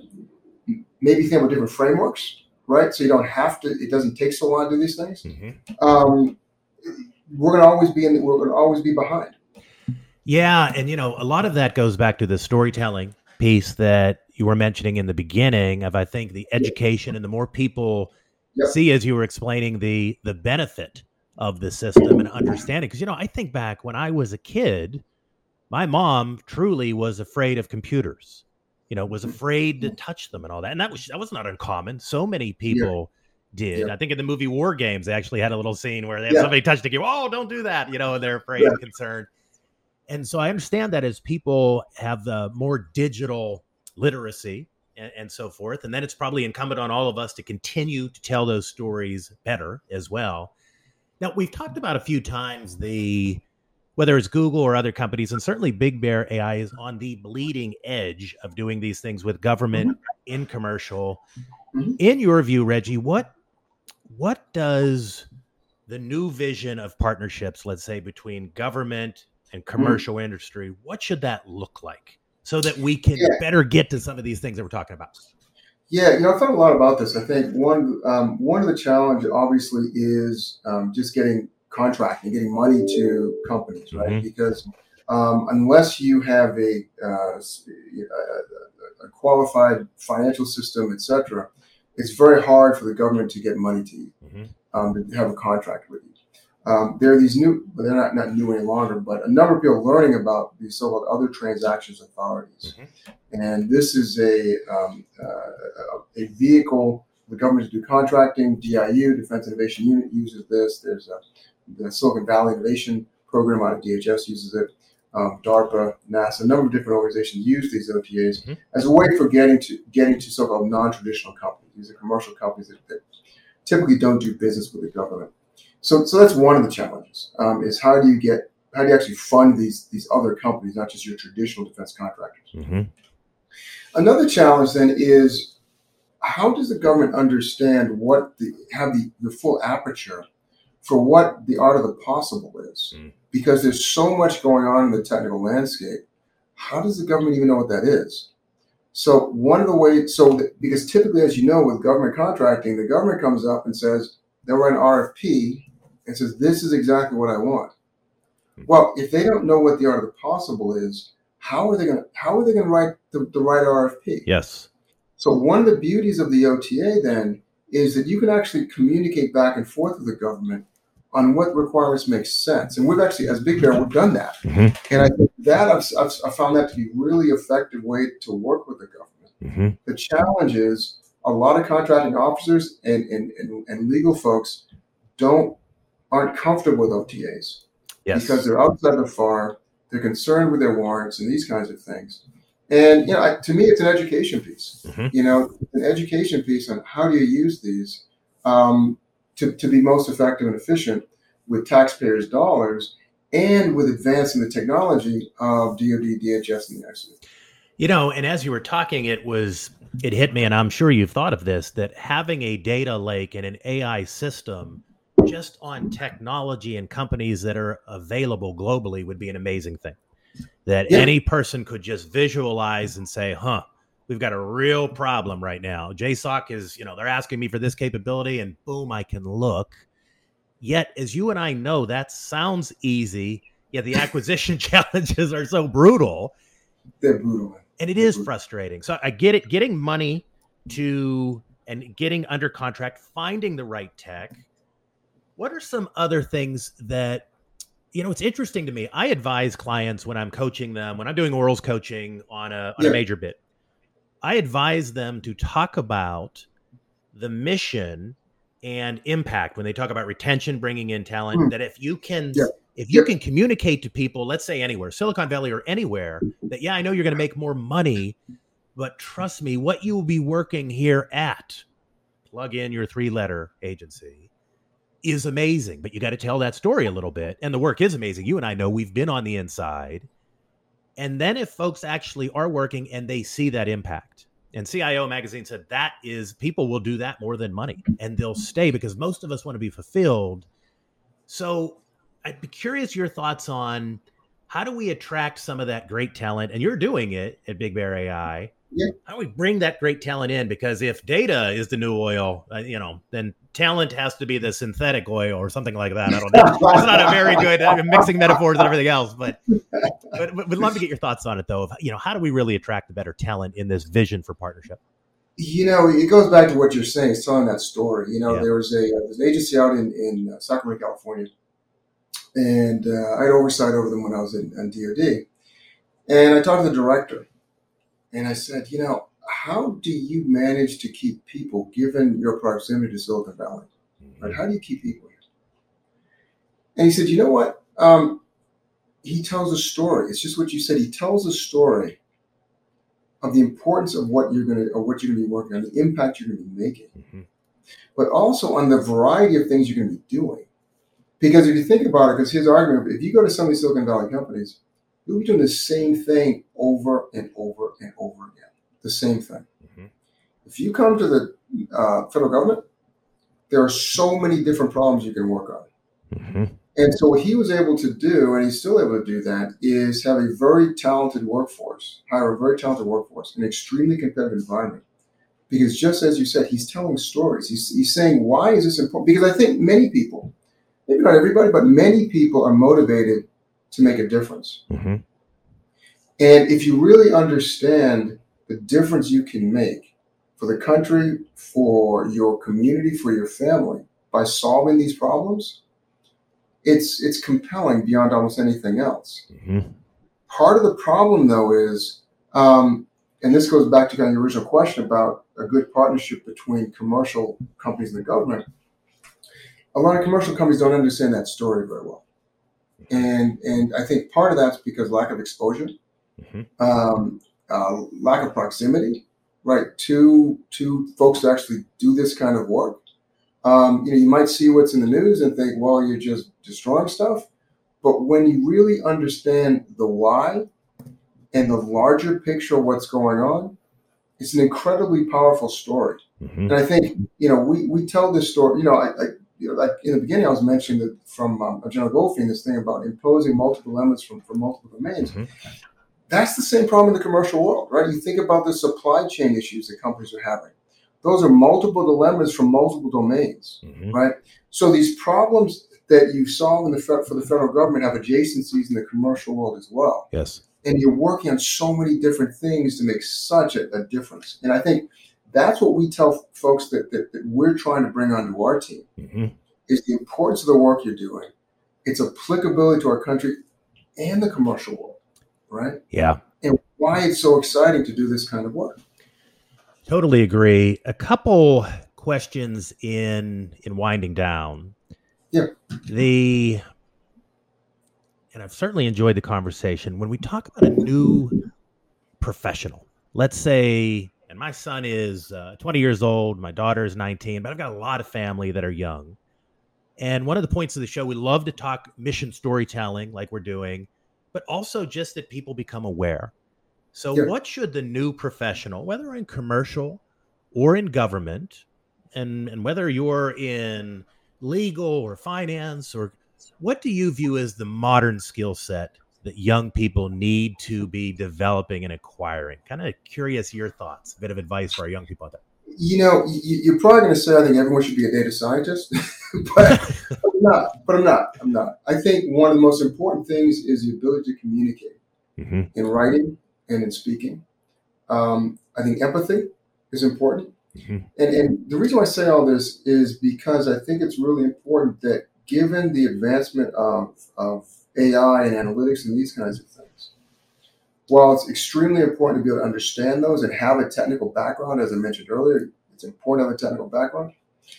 Speaker 2: maybe think about different frameworks, right? So you don't have to, it doesn't take so long to do these things. Mm-hmm. Um, we're going to always be in, we're going to always be behind.
Speaker 1: Yeah. And, you know, a lot of that goes back to the storytelling piece that you were mentioning in the beginning of, I think, the education, and the more people yep. see, as you were explaining, the the benefit of the system and understanding. Because, you know, I think back when I was a kid, my mom truly was afraid of computers, you know, was afraid to touch them and all that. And that was that was not uncommon. So many people yeah. did. Yeah. I think in the movie War Games, they actually had a little scene where they had yeah. somebody touched the game. Oh, don't do that. You know, and they're afraid yeah. and concerned. And so I understand that as people have the more digital literacy and, and so forth, and then it's probably incumbent on all of us to continue to tell those stories better as well. Now, we've talked about a few times the, whether it's Google or other companies, and certainly Big Bear A I is on the bleeding edge of doing these things with government mm-hmm. in commercial. Mm-hmm. In your view, Reggie, what what does the new vision of partnerships, let's say, between government and commercial mm-hmm. industry, what should that look like so that we can yeah. better get to some of these things that we're talking about?
Speaker 2: Yeah, you know, I've thought a lot about this. I think one um, one of the challenges, obviously, is um, just getting contracting, getting money to companies, right? Mm-hmm. Because um, unless you have a, uh, a qualified financial system, et cetera, it's very hard for the government to get money to you, mm-hmm. um, to have a contract with you. Um, there are these new, but they're not, not new any longer, but a number of people learning about these so-called other transactions authorities. Mm-hmm. And this is a um, uh, a vehicle for the government to do contracting. D I U, Defense Innovation Unit, uses this. There's a, the Silicon Valley Innovation Program out of D H S uses it. Um, DARPA, NASA, a number of different organizations use these O T As mm-hmm. as a way for getting to getting to so-called non-traditional companies. These are commercial companies that, that typically don't do business with the government. So, so that's one of the challenges, um, is how do you get, how do you actually fund these these other companies, not just your traditional defense contractors? Mm-hmm. Another challenge then is, how does the government understand what the, have the, the full aperture for what the art of the possible is? Mm. Because there's so much going on in the technical landscape. How does the government even know what that is? So one of the ways, so that, because typically, as you know, with government contracting, the government comes up and says, they'll write an R F P and says, this is exactly what I want. Well, if they don't know what the art of the possible is, how are they going to how are they going to write the, the right R F P?
Speaker 1: Yes.
Speaker 2: So one of the beauties of the O T A then is that you can actually communicate back and forth with the government on what requirements make sense. And we've actually, as Big Bear, we've done that. Mm-hmm. And I think that I've, I've, I've found that to be a really effective way to work with the government. Mm-hmm. The challenge is a lot of contracting officers and, and, and, and legal folks don't aren't comfortable with O T As. Yes. Because they're outside the F A R, they're concerned with their warrants and these kinds of things. And, you know, I, to me, it's an education piece.
Speaker 1: Mm-hmm.
Speaker 2: You know, an education piece on how do you use these um, to, to be most effective and efficient with taxpayers' dollars and with advancing the technology of D O D, D H S, and the I C.
Speaker 1: You know, and as you were talking, it was, it hit me, and I'm sure you've thought of this, that having a data lake and an A I system just on technology and companies that are available globally would be an amazing thing. That yeah. any person could just visualize and say, huh, we've got a real problem right now. J S O C is, you know, they're asking me for this capability, and boom, I can look. Yet, as you and I know, that sounds easy, yet the acquisition challenges are so brutal.
Speaker 2: They're brutal.
Speaker 1: And it is frustrating. So I get it, getting money to and getting under contract, finding the right tech. What are some other things that, you know, it's interesting to me. I advise clients when I'm coaching them, when I'm doing orals coaching on a on
Speaker 2: yeah.
Speaker 1: a major bid, I advise them to talk about the mission and impact when they talk about retention, bringing in talent, mm. that if you can yeah. If you yep. can communicate to people, let's say anywhere, Silicon Valley or anywhere, that, yeah, I know you're going to make more money, but trust me, what you will be working here at, plug in your three-letter agency, is amazing. But you got to tell that story a little bit. And the work is amazing. You and I know we've been on the inside. And then if folks actually are working and they see that impact, and C I O Magazine said that is, people will do that more than money, and they'll stay because most of us want to be fulfilled. So I'd be curious your thoughts on how do we attract some of that great talent? And you're doing it at Big Bear A I.
Speaker 2: Yeah.
Speaker 1: How do we bring that great talent in? Because if data is the new oil, uh, you know, then talent has to be the synthetic oil or something like that. I don't know. It's not a very good I'm mixing metaphors and everything else, but, but but we'd love to get your thoughts on it, though. Of, you know, how do we really attract the better talent in this vision for partnership?
Speaker 2: You know, it goes back to what you're saying. It's telling that story. You know,
Speaker 1: yeah.
Speaker 2: there was a uh, there's an agency out in in uh, Sacramento, California. And uh, I had oversight over them when I was in, in D O D. And I talked to the director, and I said, you know, how do you manage to keep people, given your proximity to Silicon Valley?
Speaker 1: Mm-hmm.
Speaker 2: Right? How do you keep people here? And he said, you know what? Um, he tells a story. It's just what you said. He tells a story of the importance of what you're going to, or what you're going to be working on, the impact you're going to be making,
Speaker 1: mm-hmm.
Speaker 2: but also on the variety of things you're going to be doing. Because if you think about it, because his argument, if you go to some of these Silicon Valley companies, you'll be doing the same thing over and over and over again. The same thing.
Speaker 1: Mm-hmm.
Speaker 2: If you come to the uh, federal government, there are so many different problems you can work on.
Speaker 1: Mm-hmm.
Speaker 2: And so what he was able to do, and he's still able to do that, is have a very talented workforce, hire a very talented workforce, an extremely competitive environment. Because just as you said, he's telling stories. He's, he's saying, why is this important? Because I think many people, maybe not everybody, but many people are motivated to make a difference.
Speaker 1: Mm-hmm.
Speaker 2: And if you really understand the difference you can make for the country, for your community, for your family, by solving these problems, it's it's compelling beyond almost anything else.
Speaker 1: Mm-hmm.
Speaker 2: Part of the problem, though, is, um, and this goes back to kind of your original question about a good partnership between commercial companies and the government. A lot of commercial companies don't understand that story very well. And and I think part of that's because lack of exposure,
Speaker 1: mm-hmm.
Speaker 2: um, uh, lack of proximity, right, to to folks that actually do this kind of work. Um, you know, you might see what's in the news and think, well, you're just destroying stuff. But when you really understand the why and the larger picture of what's going on, it's an incredibly powerful story.
Speaker 1: Mm-hmm.
Speaker 2: And I think, you know, we, we tell this story, you know, I, I you know, like in the beginning, I was mentioning that from um, General Goldfein, this thing about imposing multiple limits from, from multiple domains.
Speaker 1: Mm-hmm.
Speaker 2: That's the same problem in the commercial world, right? You think about the supply chain issues that companies are having. Those are multiple dilemmas from multiple domains,
Speaker 1: mm-hmm.
Speaker 2: right? So these problems that you solve in the for the federal government have adjacencies in the commercial world as well.
Speaker 1: Yes.
Speaker 2: And you're working on so many different things to make such a, a difference. And I think that's what we tell folks that, that, that we're trying to bring onto our team,
Speaker 1: mm-hmm.
Speaker 2: is the importance of the work you're doing, its applicability to our country and the commercial world, right?
Speaker 1: Yeah.
Speaker 2: And why it's so exciting to do this kind of work.
Speaker 1: Totally agree. A couple questions in in winding down.
Speaker 2: Yeah.
Speaker 1: The and I've certainly enjoyed the conversation. When we talk about a new professional, let's say, and my son is uh, twenty years old, my daughter is nineteen, but I've got a lot of family that are young. And one of the points of the show, we love to talk mission storytelling like we're doing, but also just that people become aware. So
Speaker 2: Yeah.
Speaker 1: what should the new professional, whether in commercial or in government, and, and whether you're in legal or finance, or what do you view as the modern skill set that young people need to be developing and acquiring? Kind of curious your thoughts, a bit of advice for our young people out there.
Speaker 2: You know, you, you're probably going to say I think everyone should be a data scientist, but I'm not. But I'm not. I'm not. I think one of the most important things is the ability to communicate
Speaker 1: Mm-hmm.
Speaker 2: in writing and in speaking. Um, I think empathy is important.
Speaker 1: Mm-hmm.
Speaker 2: And, and the reason why I say all this is because I think it's really important that given the advancement of, of A I and analytics and these kinds of things, while it's extremely important to be able to understand those and have a technical background, as I mentioned earlier, it's important to have a technical background.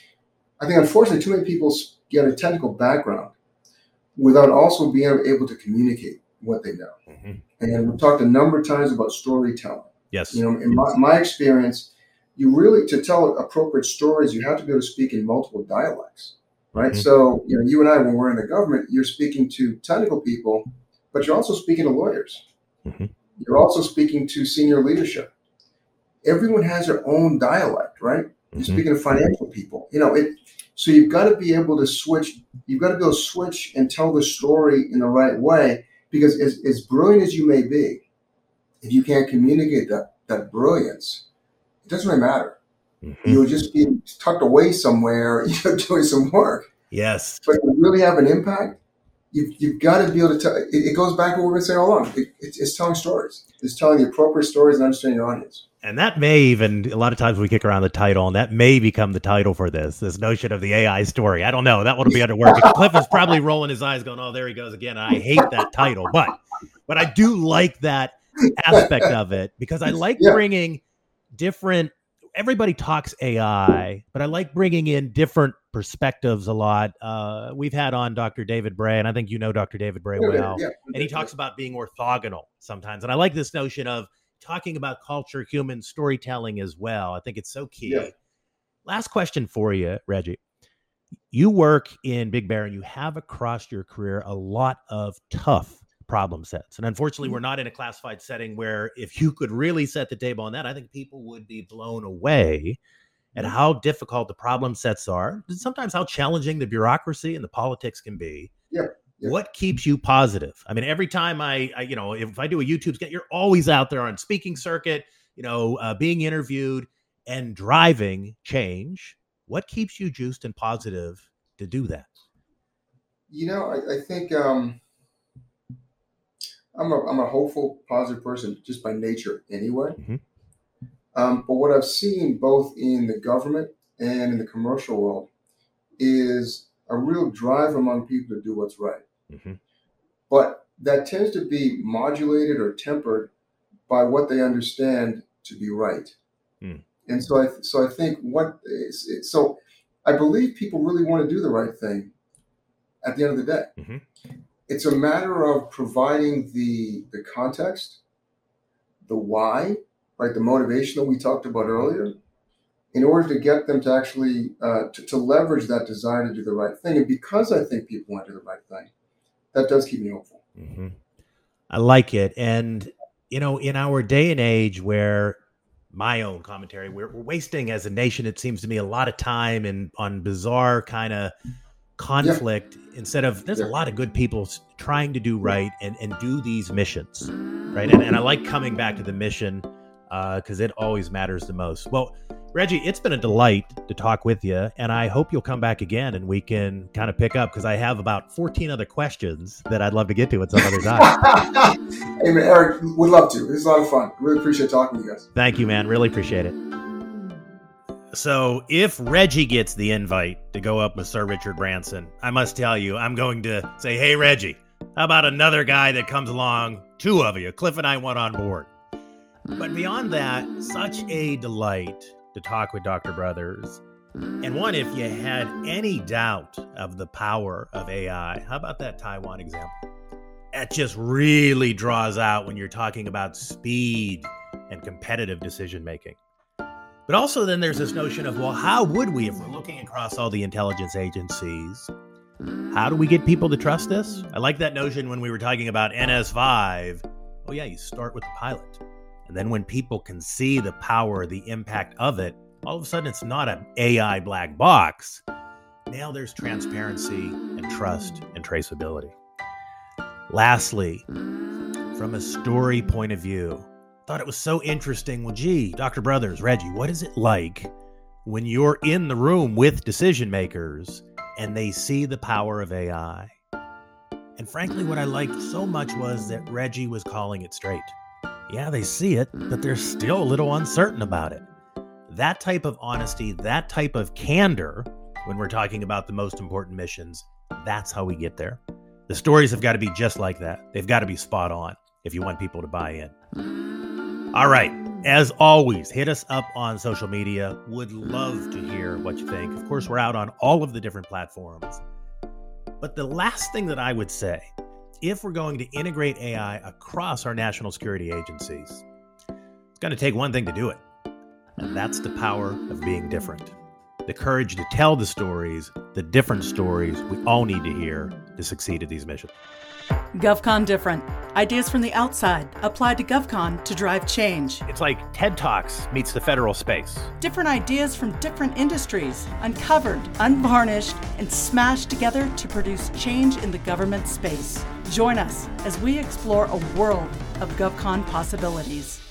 Speaker 2: I think, unfortunately, too many people get a technical background without also being able to communicate what they know.
Speaker 1: Mm-hmm.
Speaker 2: And we've talked a number of times about storytelling.
Speaker 1: Yes.
Speaker 2: You know, in my, my experience, you really, to tell appropriate stories, you have to be able to speak in multiple dialects, right?
Speaker 1: Mm-hmm.
Speaker 2: So, you know, you and I, when we're in the government, you're speaking to technical people, but you're also speaking to lawyers.
Speaker 1: Mm-hmm.
Speaker 2: You're also speaking to senior leadership. Everyone has their own dialect, right? You're
Speaker 1: Mm-hmm.
Speaker 2: speaking to financial people. You know, it. So you've got to be able to switch. You've got to be able to switch and tell the story in the right way. Because as, as brilliant as you may be, if you can't communicate that that brilliance, it doesn't really matter.
Speaker 1: Mm-hmm.
Speaker 2: You'll just be tucked away somewhere, you know, doing some work.
Speaker 1: Yes.
Speaker 2: But to really have an impact, you've, you've got to be able to tell. It, it goes back to what we've been saying all along. It, it's, it's telling stories. It's telling the appropriate stories and understanding your audience.
Speaker 1: And that may even, a lot of times we kick around the title, and that may become the title for this, this notion of the A I story. I don't know. That would be under work. Cliff is probably rolling his eyes going, oh, there he goes again. I hate that title. But but I do like that aspect of it, because I like
Speaker 2: Yeah.
Speaker 1: bringing different, everybody talks A I, but I like bringing in different perspectives a lot. Uh, we've had on Doctor David Bray, and I think you know Doctor David Bray
Speaker 2: Yeah,
Speaker 1: well.
Speaker 2: yeah.
Speaker 1: And he talks about being orthogonal sometimes. And I like this notion of talking about culture, human storytelling as well. I think it's so key.
Speaker 2: Yeah.
Speaker 1: Last question for you, Reggie. You work in Big Bear, and you have across your career a lot of tough problem sets. And unfortunately, we're not in a classified setting where if you could really set the table on that, I think people would be blown away at how difficult the problem sets are, and sometimes how challenging the bureaucracy and the politics can be.
Speaker 2: Yeah. Yeah.
Speaker 1: What keeps you positive? I mean, every time I, I, you know, if I do a YouTube skit, you're always out there on speaking circuit, you know, uh, being interviewed and driving change. What keeps you juiced and positive to do that?
Speaker 2: You know, I, I think um, I'm a I'm a hopeful, positive person just by nature, anyway.
Speaker 1: Mm-hmm.
Speaker 2: Um, but what I've seen both in the government and in the commercial world is a real drive among people to do what's right.
Speaker 1: Mm-hmm.
Speaker 2: But that tends to be modulated or tempered by what they understand to be right.
Speaker 1: Mm.
Speaker 2: And so I so I think what is it, so I believe people really want to do the right thing at the end of the day.
Speaker 1: Mm-hmm.
Speaker 2: It's a matter of providing the the context, the why, right, the motivation that we talked about earlier, in order to get them to actually uh, to, to leverage that desire to do the right thing. And because I think people want to do the right thing, that does keep me hopeful.
Speaker 1: Mm-hmm. I like it. And, you know, in our day and age where my own commentary, we're, we're wasting as a nation, it seems to me, a lot of time and on bizarre kind of conflict yeah. instead of there's yeah. a lot of good people trying to do right and, and do these missions. Right. And, and I like coming back to the mission because uh, it always matters the most. Well, Reggie, it's been a delight to talk with you, and I hope you'll come back again and we can kind of pick up, because I have about fourteen other questions that I'd love to get to at some other time.
Speaker 2: Hey, man, Eric, we'd love to. This is a lot of fun. Really appreciate talking with you guys.
Speaker 1: Thank you, man. Really appreciate it. So if Reggie gets the invite to go up with Sir Richard Branson, I must tell you, I'm going to say, hey, Reggie, how about another guy that comes along, two of you, Cliff and I went on board. But beyond that, such a delight to talk with Doctor Brothers. And one, if you had any doubt of the power of A I, how about that Taiwan example? That just really draws out when you're talking about speed and competitive decision making. But also then there's this notion of, well, how would we, if we're looking across all the intelligence agencies, how do we get people to trust this? I like that notion when we were talking about N S five. Oh yeah, you start with the pilot. And then when people can see the power, the impact of it, all of a sudden it's not an A I black box. Now there's transparency and trust and traceability. Lastly, from a story point of view, thought it was so interesting. Well, gee, Doctor Brothers, Reggie, what is it like when you're in the room with decision makers and they see the power of A I? And frankly, what I liked so much was that Reggie was calling it straight. Yeah, they see it, but they're still a little uncertain about it. That type of honesty, that type of candor, when we're talking about the most important missions, that's how we get there. The stories have got to be just like that. They've got to be spot on if you want people to buy in. All right. As always, hit us up on social media. Would love to hear what you think. Of course, we're out on all of the different platforms. But the last thing that I would say, if we're going to integrate A I across our national security agencies, it's going to take one thing to do it. And that's the power of being different. The courage to tell the stories, the different stories we all need to hear to succeed at these missions.
Speaker 3: GovCon Different. Ideas from the outside applied to GovCon to drive change.
Speaker 1: It's like TED Talks meets the federal space.
Speaker 3: Different ideas from different industries, uncovered, unvarnished, and smashed together to produce change in the government space. Join us as we explore a world of GovCon possibilities.